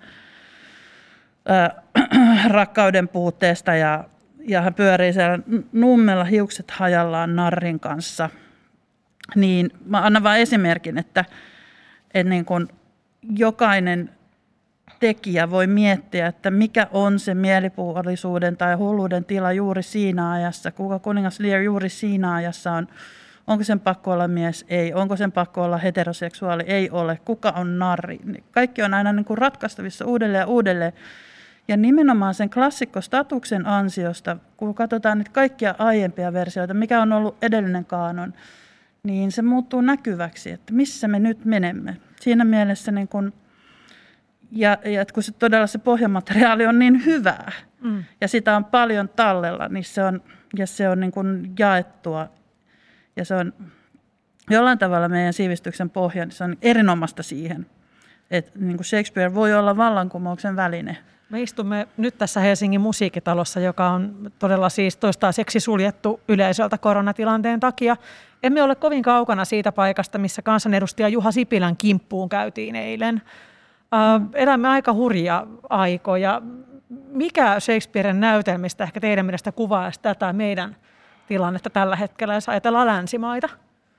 rakkauden puutteesta ja hän pyörii siellä nummella hiukset hajallaan narrin kanssa, niin mä annan vain esimerkin, että niin kuin jokainen tekijä voi miettiä, että mikä on se mielipuolisuuden tai hulluuden tila juuri siinä ajassa, kuka kuningas Lear juuri siinä ajassa on. Onko sen pakko olla mies? Ei. Onko sen pakko olla heteroseksuaali? Ei ole. Kuka on narri? Kaikki on aina niin kuin ratkaistavissa uudelleen ja uudelleen. Ja nimenomaan sen klassikkostatuksen ansiosta, kun katsotaan nyt kaikkia aiempia versioita, mikä on ollut edellinen kaanon, niin se muuttuu näkyväksi, että missä me nyt menemme. Siinä mielessä, niin kun, ja kun se todella se pohjamateriaali on niin hyvää ja sitä on paljon tallella, niin se on niin kun jaettua ja se on jollain tavalla meidän sivistyksen pohja, niin se on erinomaista siihen, että niin kun Shakespeare voi olla vallankumouksen väline. Me istumme nyt tässä Helsingin musiikkitalossa, joka on todella siis toistaiseksi suljettu yleisöltä koronatilanteen takia. Emme ole kovin kaukana siitä paikasta, missä kansanedustaja Juha Sipilän kimppuun käytiin eilen. Elämme aika hurjia aikoja. Mikä Shakespearen näytelmistä ehkä teidän mielestä kuvaisi tätä meidän tilannetta tällä hetkellä, jos ajatellaan länsimaita?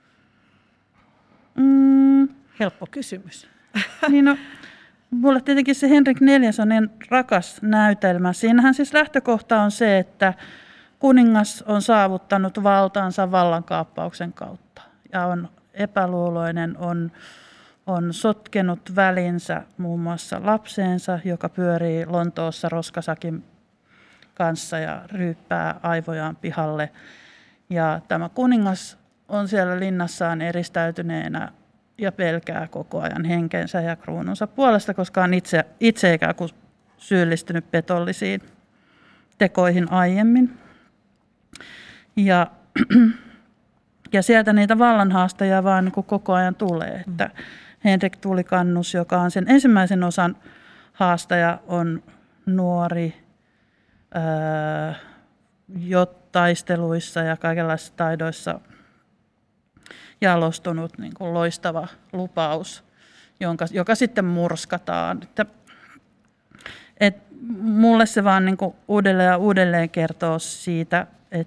Helppo kysymys. Niin no. Mulle tietenkin se Henrik IV on niin rakas näytelmä. Siinähän siis lähtökohta on se, että kuningas on saavuttanut valtaansa vallankaappauksen kautta ja on epäluuloinen, on sotkenut välinsä muun muassa lapseensa, joka pyörii Lontoossa roskasakin kanssa ja ryyppää aivojaan pihalle. Ja tämä kuningas on siellä linnassaan eristäytyneenä ja pelkää koko ajan henkensä ja kruununsa puolesta, koska on itse ikään kuin syyllistynyt petollisiin tekoihin aiemmin. Ja sieltä niitä vallanhaastajia vaan niin kuin koko ajan tulee. Että Henrik Tulikannus, joka on sen ensimmäisen osan haastaja, on nuori, jo taisteluissa ja kaikenlaisissa taidoissa jalostunut niin kuin loistava lupaus, joka sitten murskataan. Mulle se vaan niin kuin uudelleen ja uudelleen kertoo siitä,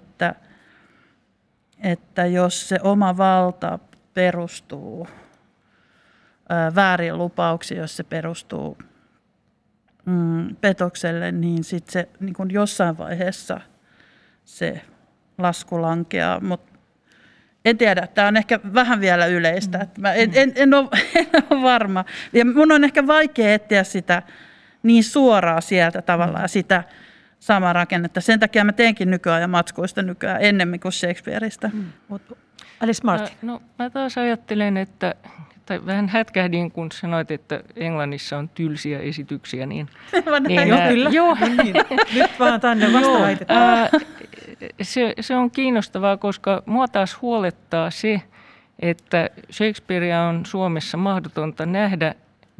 että jos se oma valta perustuu väärin lupauksiin, jos se perustuu petokselle, niin sitten se niin kuin jossain vaiheessa se lasku lankeaa, mutta en tiedä, tämä on ehkä vähän vielä yleistä. Että mä en ole varma. Ja mun on ehkä vaikea etsiä sitä niin suoraa sieltä tavallaan sitä samaa rakennetta. Sen takia mä teenkin nykyajan matskuista nykyään ennemmin kuin Shakespeareista. Alice Martin. No, mä taas ajattelen, tai vähän hätkähdin, kun sanoit, että Englannissa on tylsiä esityksiä. Kyllä. Joo. Niin. Nyt vaan tänne vastaväitetään. Se on kiinnostavaa, koska mua taas huolettaa se, että Shakespearea on Suomessa mahdotonta nähdä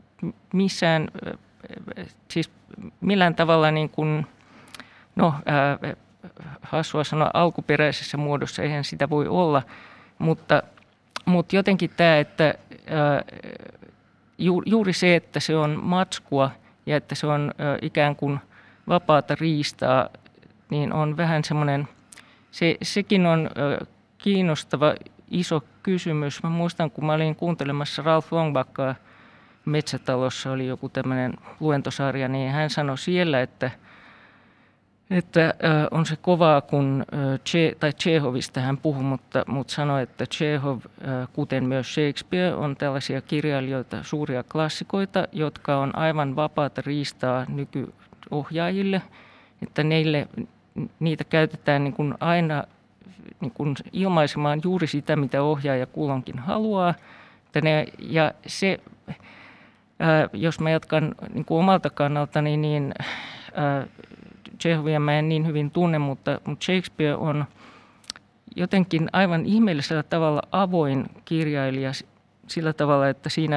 millään tavalla niin kuin, hassua sanoa alkuperäisessä muodossa, eihän sitä voi olla, mutta jotenkin tämä, että juuri se, että se on matskua ja että se on ikään kuin vapaata riistaa, niin on vähän semmoinen, sekin on kiinnostava iso kysymys. Mä muistan, kun mä olin kuuntelemassa Ralph Longbackaa Metsätalossa, oli joku tämmöinen luentosarja, niin hän sanoi siellä, että on se kovaa, kun Tšehovista hän puhui, mutta sanoi, että Tšehov, kuten myös Shakespeare, on tällaisia kirjailijoita, suuria klassikoita, jotka on aivan vapaata riistaa nykyohjaajille, että niitä käytetään niin kuin aina niin kuin ilmaisemaan juuri sitä, mitä ohjaaja kulloinkin haluaa. Ja se, jos mä jatkan niin kuin omalta kannaltani, niin Chehovia mä en niin hyvin tunne, mutta Shakespeare on jotenkin aivan ihmeellisellä tavalla avoin kirjailija sillä tavalla, että siinä,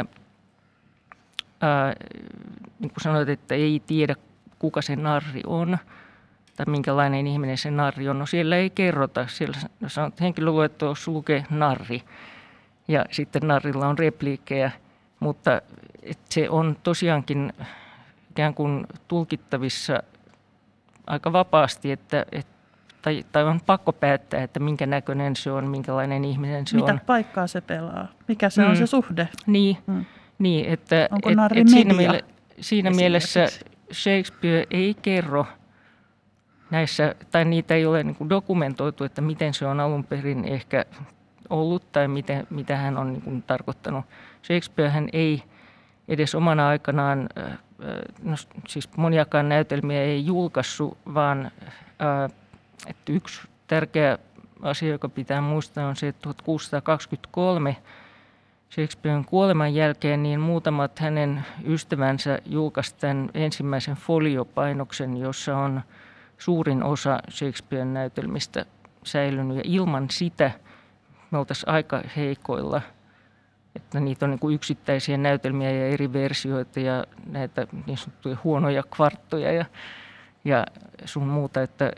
niin kuin sanoit, että ei tiedä kuka se narri on tai minkälainen ihminen se narri on. No siellä ei kerrota, siellä sanoo, että henkilöluettelossa lukee narri ja sitten narrilla on repliikkejä, mutta se on tosiaankin ikään kuin tulkittavissa aika vapaasti, tai on pakko päättää, että minkä näköinen se on, minkälainen ihminen se on. Mitä paikkaa se pelaa? Mikä se on se suhde? Niin että onko narri media? Siinä mielessä Shakespeare ei kerro näissä, tai niitä ei ole niin kuin dokumentoitu, että miten se on alun perin ehkä ollut tai mitä hän on niin kuin tarkoittanut. Shakespearehän ei edes omana aikanaan, siis moniakaan näytelmiä ei julkaissut, vaan että yksi tärkeä asia, joka pitää muistaa, on se, että 1623 Shakespearen kuoleman jälkeen niin muutamat hänen ystävänsä julkaisivat tämän ensimmäisen foliopainoksen, jossa on suurin osa Shakespearen näytelmistä säilynyt. Ja ilman sitä me oltaisiin aika heikoilla, että niitä on niin kuin yksittäisiä näytelmiä ja eri versioita ja näitä niin sanottuja huonoja kvarttoja ja sun muuta, että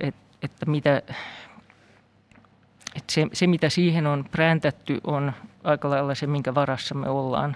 se, mitä siihen on präntätty, on aika lailla se, minkä varassa me ollaan.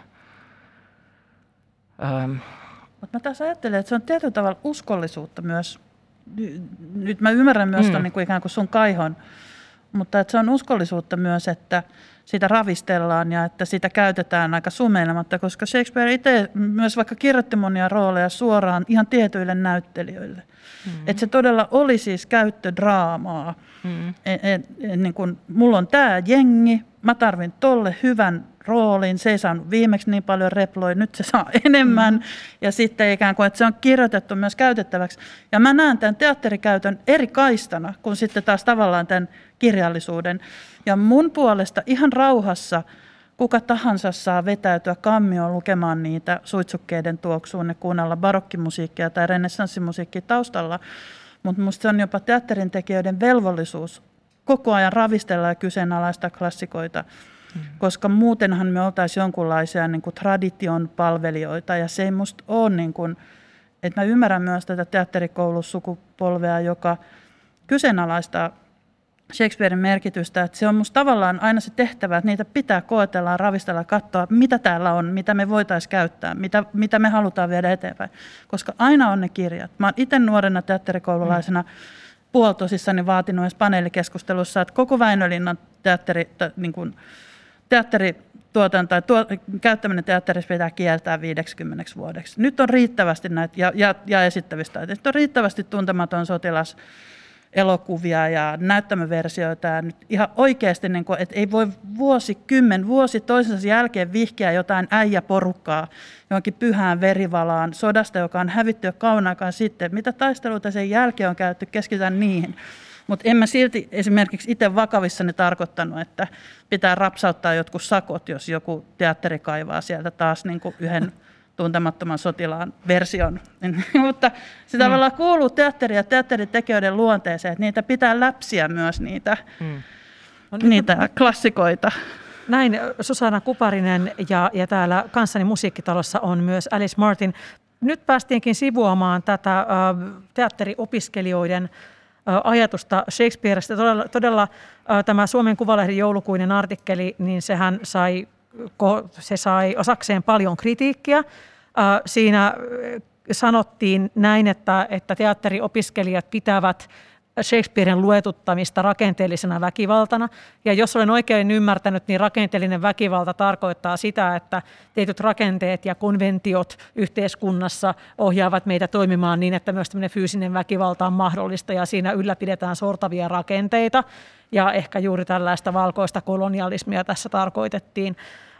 Mutta mä tässä ajattelen, että se on tietyllä tavalla uskollisuutta myös. Nyt mä ymmärrän myös ton niin kuin ikään kuin sun kaihon, mutta että se on uskollisuutta myös, että sitä ravistellaan ja että sitä käytetään aika sumeilematta, koska Shakespeare itse myös vaikka kirjoitti monia rooleja suoraan ihan tietyille näyttelijöille. Että se todella oli siis käyttödraamaa. Niin kun, mulla on tää jengi, mä tarvin tolle hyvän roolin, se ei saanut viimeksi niin paljon reploja, nyt se saa enemmän. Ja sitten ikään kuin, että se on kirjoitettu myös käytettäväksi. Ja mä näen tämän teatterikäytön eri kaistana kuin sitten taas tavallaan tämän kirjallisuuden. Ja mun puolesta ihan rauhassa kuka tahansa saa vetäytyä kammioon lukemaan niitä suitsukkeiden tuoksuun ja kuunnella barokkimusiikkia tai renessanssimusiikkia taustalla. Mutta musta se on jopa teatterin tekijöiden velvollisuus koko ajan ravistella ja kyseenalaistaa klassikoita, koska muutenhan me oltaisiin jonkunlaisia niin kuin tradition palvelijoita ja se ei musta ole, niin kuin, että mä ymmärrän myös tätä teatterikoulussukupolvea, joka kyseenalaistaa Shakespearen merkitystä, että se on musta tavallaan aina se tehtävä, että niitä pitää koetella, ravistella, katsoa, mitä täällä on, mitä me voitaisiin käyttää, mitä me halutaan viedä eteenpäin. Koska aina on ne kirjat. Mä oon itse nuorena teatterikoululaisena puoltosissani vaatinut edes paneelikeskustelussa, että koko Väinölinnan teatterituotanto tai käyttäminen teatterissa pitää kieltää 50 vuodeksi. Nyt on riittävästi näitä, ja esittävistä taiteista, nyt on riittävästi Tuntematon sotilas elokuvia ja näyttämöversioita ja nyt ihan oikeasti, niin kuin, että ei voi vuosi toisensa jälkeen vihkiä jotain äijäporukkaa johonkin pyhään verivalaan sodasta, joka on hävitty jo kauan aikaan sitten. Mitä taisteluita sen jälkeen on käytetty, keskitytään niihin. Mutta en mä silti esimerkiksi itse vakavissani tarkoittanut, että pitää rapsauttaa jotkut sakot, jos joku teatteri kaivaa sieltä taas niin kuin yhden Tuntemattoman sotilaan version. Mutta se tavallaan kuuluu teatterin ja teatteritekijöiden luonteeseen, että niitä pitää läpsiä myös niitä klassikoita. Näin Susanna Kuparinen ja täällä kanssani Musiikkitalossa on myös Alice Martin. Nyt päästiinkin sivuamaan tätä teatteriopiskelijoiden ajatusta Shakespeareista. Todella tämä Suomen Kuvalehden joulukuinen artikkeli, niin se sai osakseen paljon kritiikkiä. Siinä sanottiin näin, että teatteriopiskelijat pitävät Shakespearen luetuttamista rakenteellisena väkivaltana. Ja jos olen oikein ymmärtänyt, niin rakenteellinen väkivalta tarkoittaa sitä, että tietyt rakenteet ja konventiot yhteiskunnassa ohjaavat meitä toimimaan niin, että myös tämmöinen fyysinen väkivalta on mahdollista ja siinä ylläpidetään sortavia rakenteita. Ja ehkä juuri tällaista valkoista kolonialismia tässä tarkoitettiin.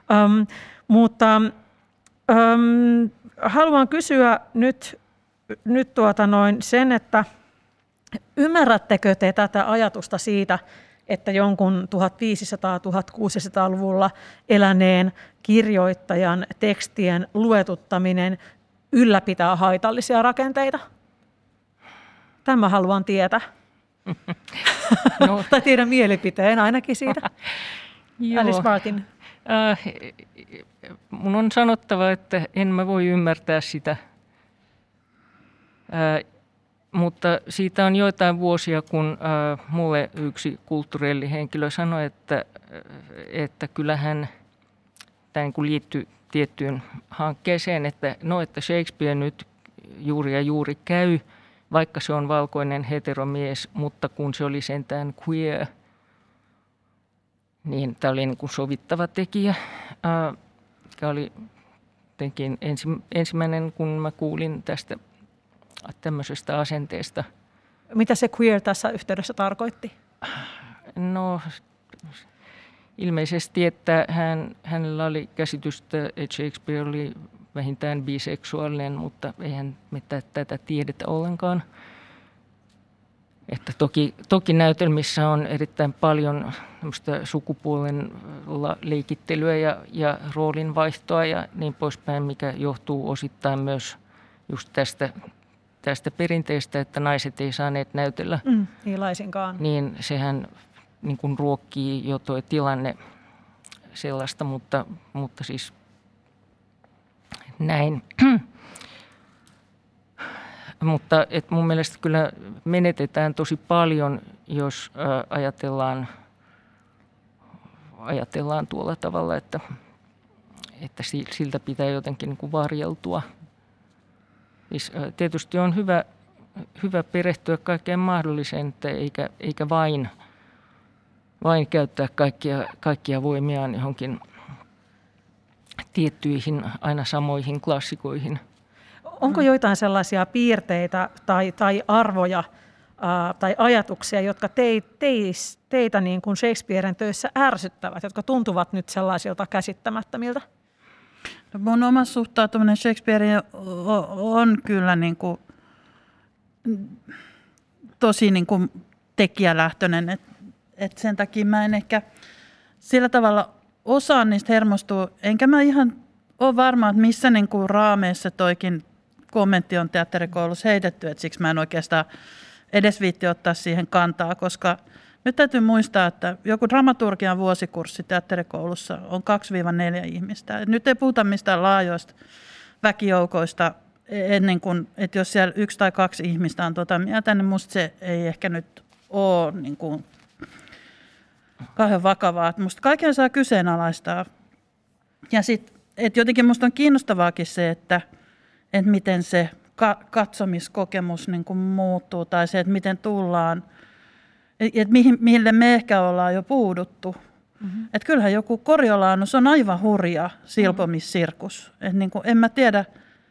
Haluan kysyä nyt sen, että ymmärrättekö te tätä ajatusta siitä, että jonkun 1500-1600-luvulla eläneen kirjoittajan tekstien luetuttaminen ylläpitää haitallisia rakenteita? Tämä haluan tietää. No. Tai teidän mielipiteen ainakin siitä. Alice Martin. Mun on sanottava, että en mä voi ymmärtää sitä. Mutta siitä on joitain vuosia, kun mulle yksi kulttuurihenkilö sanoi, että kyllähän tämä niin kuin liittyy tiettyyn hankkeeseen, että Shakespeare nyt juuri ja juuri käy, vaikka se on valkoinen heteromies, mutta kun se oli sentään queer, niin tämä oli niin kuin sovittava tekijä. Tämä oli jotenkin ensimmäinen, kun mä kuulin tästä tämmöisestä asenteesta. Mitä se queer tässä yhteydessä tarkoitti? No ilmeisesti, että hänellä oli käsitystä, että Shakespeare oli vähintään biseksuaalinen, mutta eihän me tätä tiedetä ollenkaan. Että toki näytelmissä on erittäin paljon sukupuolen leikittelyä ja roolinvaihtoa ja niin poispäin, mikä johtuu osittain myös just tästä perinteestä, että naiset ei saaneet näytellä. Ei laisinkaan. Niin sehän niin kuin ruokkii jo tuo tilanne sellaista, mutta siis näin. Mutta mun mielestä kyllä menetetään tosi paljon, jos ajatellaan tuolla tavalla, että siltä pitää jotenkin niin kuin varjeltua. Siis tietysti on hyvä perehtyä kaikkeen mahdolliseen, eikä vain käyttää kaikkia voimiaan johonkin tiettyihin aina samoihin klassikoihin. Onko joitain sellaisia piirteitä tai arvoja tai ajatuksia, jotka teitä niin kuin Shakespearen töissä ärsyttävät, jotka tuntuvat nyt sellaisilta käsittämättömiltä? No mun oma suhtautuminen Shakespeareen on kyllä niin kuin tosi niin kuin tekijälähtöinen, että sen takia mä en ehkä sillä tavalla osaa niistä hermostua, enkä mä ihan ole varma, että missä niin kuin raameissa toikin kommentti on teatterikoulussa heitetty, että siksi mä en oikeastaan edes viitti ottaa siihen kantaa, koska nyt täytyy muistaa, että joku dramaturgian vuosikurssi teatterikoulussa on 2-4 ihmistä. Et nyt ei puhuta mistään laajoista väkijoukoista, ennen kuin, että jos siellä 1 tai 2 ihmistä on mieltä, niin musta se ei ehkä nyt ole niin kuin kauhean vakavaa. Musta kaiken saa kyseenalaistaa. Ja sitten, että jotenkin musta on kiinnostavaakin se, että miten se katsomiskokemus niin kuin muuttuu tai se, että miten tullaan, että mille me ehkä ollaan jo puuduttu. Mm-hmm. Että kyllähän joku Coriolanus on aivan hurja silpomissirkus. Että niin kuin, en mä tiedä,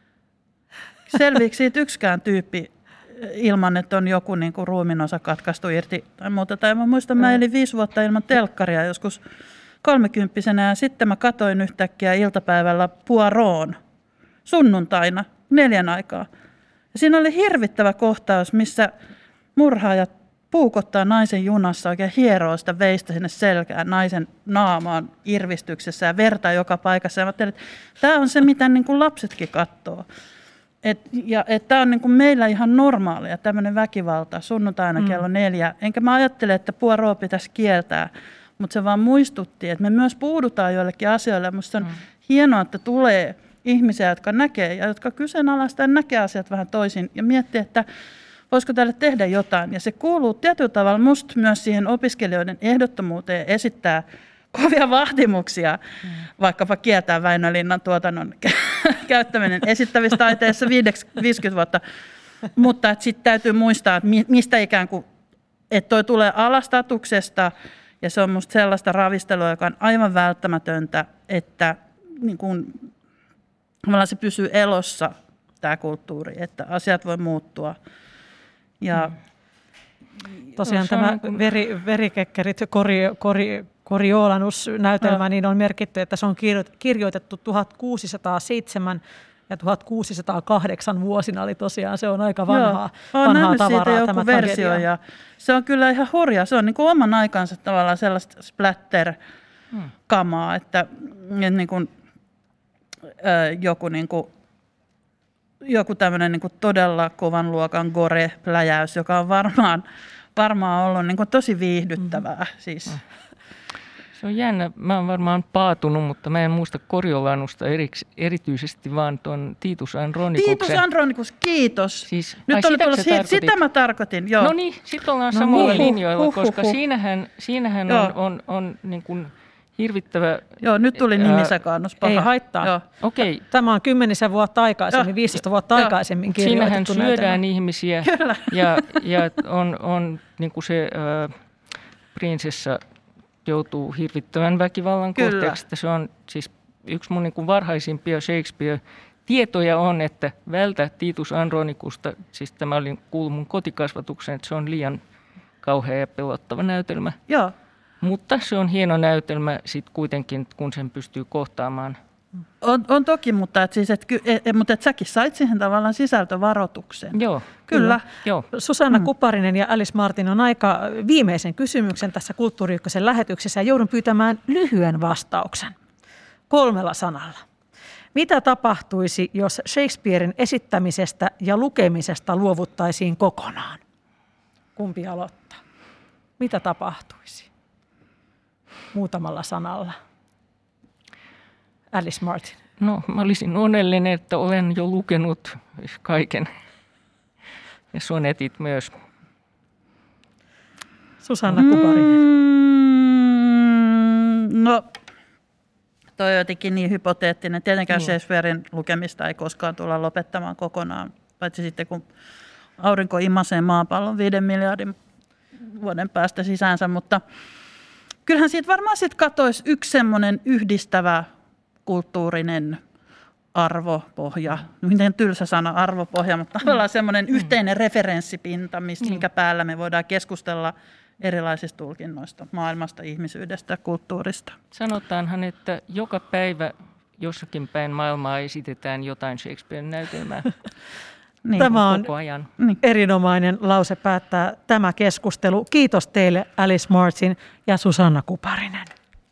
selviikö siitä yksikään tyyppi ilman, että on joku niin kuin ruuminosa katkaistu irti tai muuta. Tai mä muistan, mä elin 5 vuotta ilman telkkaria joskus 30-vuotiaana ja sitten mä katoin yhtäkkiä iltapäivällä Poirot'n sunnuntaina 4 aikaa. Ja siinä oli hirvittävä kohtaus, missä murhaajat puukottaa naisen junassa, oikein hieroo sitä veistä sinne selkään, naisen naamaan irvistyksessä ja verta joka paikassa. Ja mä ajattelin, että tämä on se, mitä niin kuin lapsetkin katsoo. Tämä on niin kuin meillä ihan normaalia, tämmöinen väkivalta sunnuntaina kello 4. Enkä mä ajattele, että Poirot pitäisi kieltää, mutta se vaan muistutti, että me myös puudutaan joillekin asioille. Musta on hienoa, että tulee ihmisiä, jotka näkee ja jotka kyseenalaistaan ja näkee asiat vähän toisin ja miettii, että voisiko tälle tehdä jotain. Ja se kuuluu tietyllä tavalla musta myös siihen opiskelijoiden ehdottomuuteen esittää kovia vaatimuksia, vaikkapa kieltää Väinö Linnan tuotannon käyttäminen esittävissä taiteissa 50 vuotta. Mutta sitten täytyy muistaa, että mistä ikään kuin, että toi tulee alastatuksesta ja se on musta sellaista ravistelua, joka on aivan välttämätöntä, että niin kun, se pysyy elossa, tämä kulttuuri, että asiat voi muuttua. Ja tosiaan tämä verikekkerit Coriolanus-näytelmä niin on merkitty, että se on kirjoitettu 1607 ja 1608 vuosina, eli tosiaan se on aika vanhaa tavaraa siitä joku versio ja se on kyllä ihan hurja. Se on niin kuin oman aikansa tavallaan sellaista splatter-kamaa, että niin kuin, joku niin kuin joku tämmöinen niin kuin todella kovan luokan gore-pläjäys, joka on varmaan ollut niin kuin tosi viihdyttävää. Siis. Se on jännä. Mä oon varmaan paatunut, mutta mä en muista Coriolanusta erityisesti, vaan tuon Titus Andronicuksen. Titus Andronicus, kiitos. Siis, nyt oli tullut sitä mä tarkoitin. Joo. No niin, sitten ollaan samoilla linjoilla, koska siinähän on niin kuin hirvittävä... Joo, nyt tuli nimisekaannus. Ei haittaa. Joo. Okay. Tämä on 10 vuotta aikaisemmin, 15 vuotta aikaisemmin kirjoitettu. Siinähän syödään ihmisiä. Kyllä. Ja on niin kuin se prinsessa joutuu hirvittävän väkivallan kohteeksi. Se on siis yksi mun niin kuin varhaisimpia Shakespeare-tietoja on, että vältä Titus Andronicusta, siis tämä oli kuullut mun kotikasvatukseen, että se on liian kauhea ja pelottava näytelmä. Joo. Mutta se on hieno näytelmä sitten kuitenkin, kun sen pystyy kohtaamaan. On toki, mutta säkin sait siihen tavallaan sisältövaroituksen. Joo. Kyllä. Joo. Susanna Kuparinen ja Alice Martin on aika viimeisen kysymyksen tässä Kulttuuri Ykkösen lähetyksessä ja joudun pyytämään lyhyen vastauksen 3 sanalla. Mitä tapahtuisi, jos Shakespearen esittämisestä ja lukemisesta luovuttaisiin kokonaan? Kumpi aloittaa? Mitä tapahtuisi? Muutamalla sanalla. Alice Martin. No, mä olisin onnellinen, että olen jo lukenut kaiken. Ja sonetit myös. Susanna Kuparinen. No, toi on jotenkin niin hypoteettinen. Tietenkään Shakespearen lukemista ei koskaan tulla lopettamaan kokonaan, paitsi sitten kun aurinko imasee maapallon 5 miljardin vuoden päästä sisäänsä, mutta kyllähän siitä varmaan sitten katoisi yksi semmoinen yhdistävä kulttuurinen arvopohja. Miten tylsä sana arvopohja, mutta tavallaan semmoinen yhteinen referenssipinta, minkä päällä me voidaan keskustella erilaisista tulkinnoista, maailmasta, ihmisyydestä, kulttuurista. Sanotaanhan, että joka päivä jossakin päin maailmaa esitetään jotain Shakespearen näytelmää. Niin, tämä on koko ajan. Erinomainen lause päättää tämä keskustelu. Kiitos teille Alice Martin ja Susanna Kuparinen.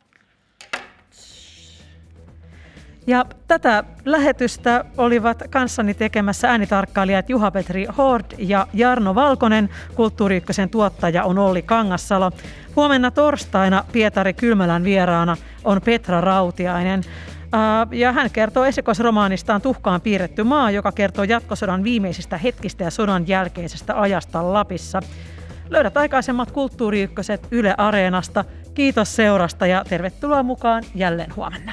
Ja tätä lähetystä olivat kanssani tekemässä äänitarkkailijat Juha-Petri Hård ja Jarno Valkonen. Kulttuuri Ykkösen tuottaja on Olli Kangassalo. Huomenna torstaina Pietari Kylmälän vieraana on Petra Rautiainen. Ja hän kertoo esikoisromaanistaan Tuhkaan piirretty maa, joka kertoo jatkosodan viimeisistä hetkistä ja sodan jälkeisestä ajasta Lapissa. Löydät aikaisemmat Kulttuuri Ykköset Yle Areenasta. Kiitos seurasta ja tervetuloa mukaan jälleen huomenna.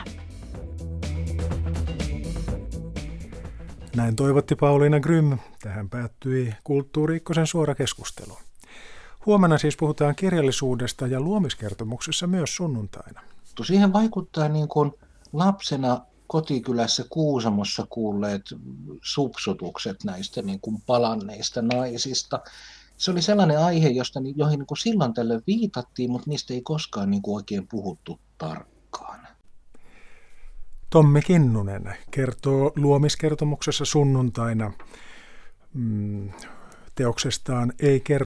Näin toivotti Pauliina Grym. Tähän päättyi Kulttuuri Ykkösen suora keskustelu. Huomenna siis puhutaan kirjallisuudesta ja luomiskertomuksessa myös sunnuntaina. Siihen vaikuttaa niin kuin lapsena kotikylässä Kuusamossa kuulleet supsutukset näistä niin kuin palanneista naisista. Se oli sellainen aihe, joihin niin kuin silloin tällöin viitattiin, mutta niistä ei koskaan niin kuin oikein puhuttu tarkkaan. Tommi Kinnunen kertoo luomiskertomuksessa sunnuntaina teoksestaan Ei kerta.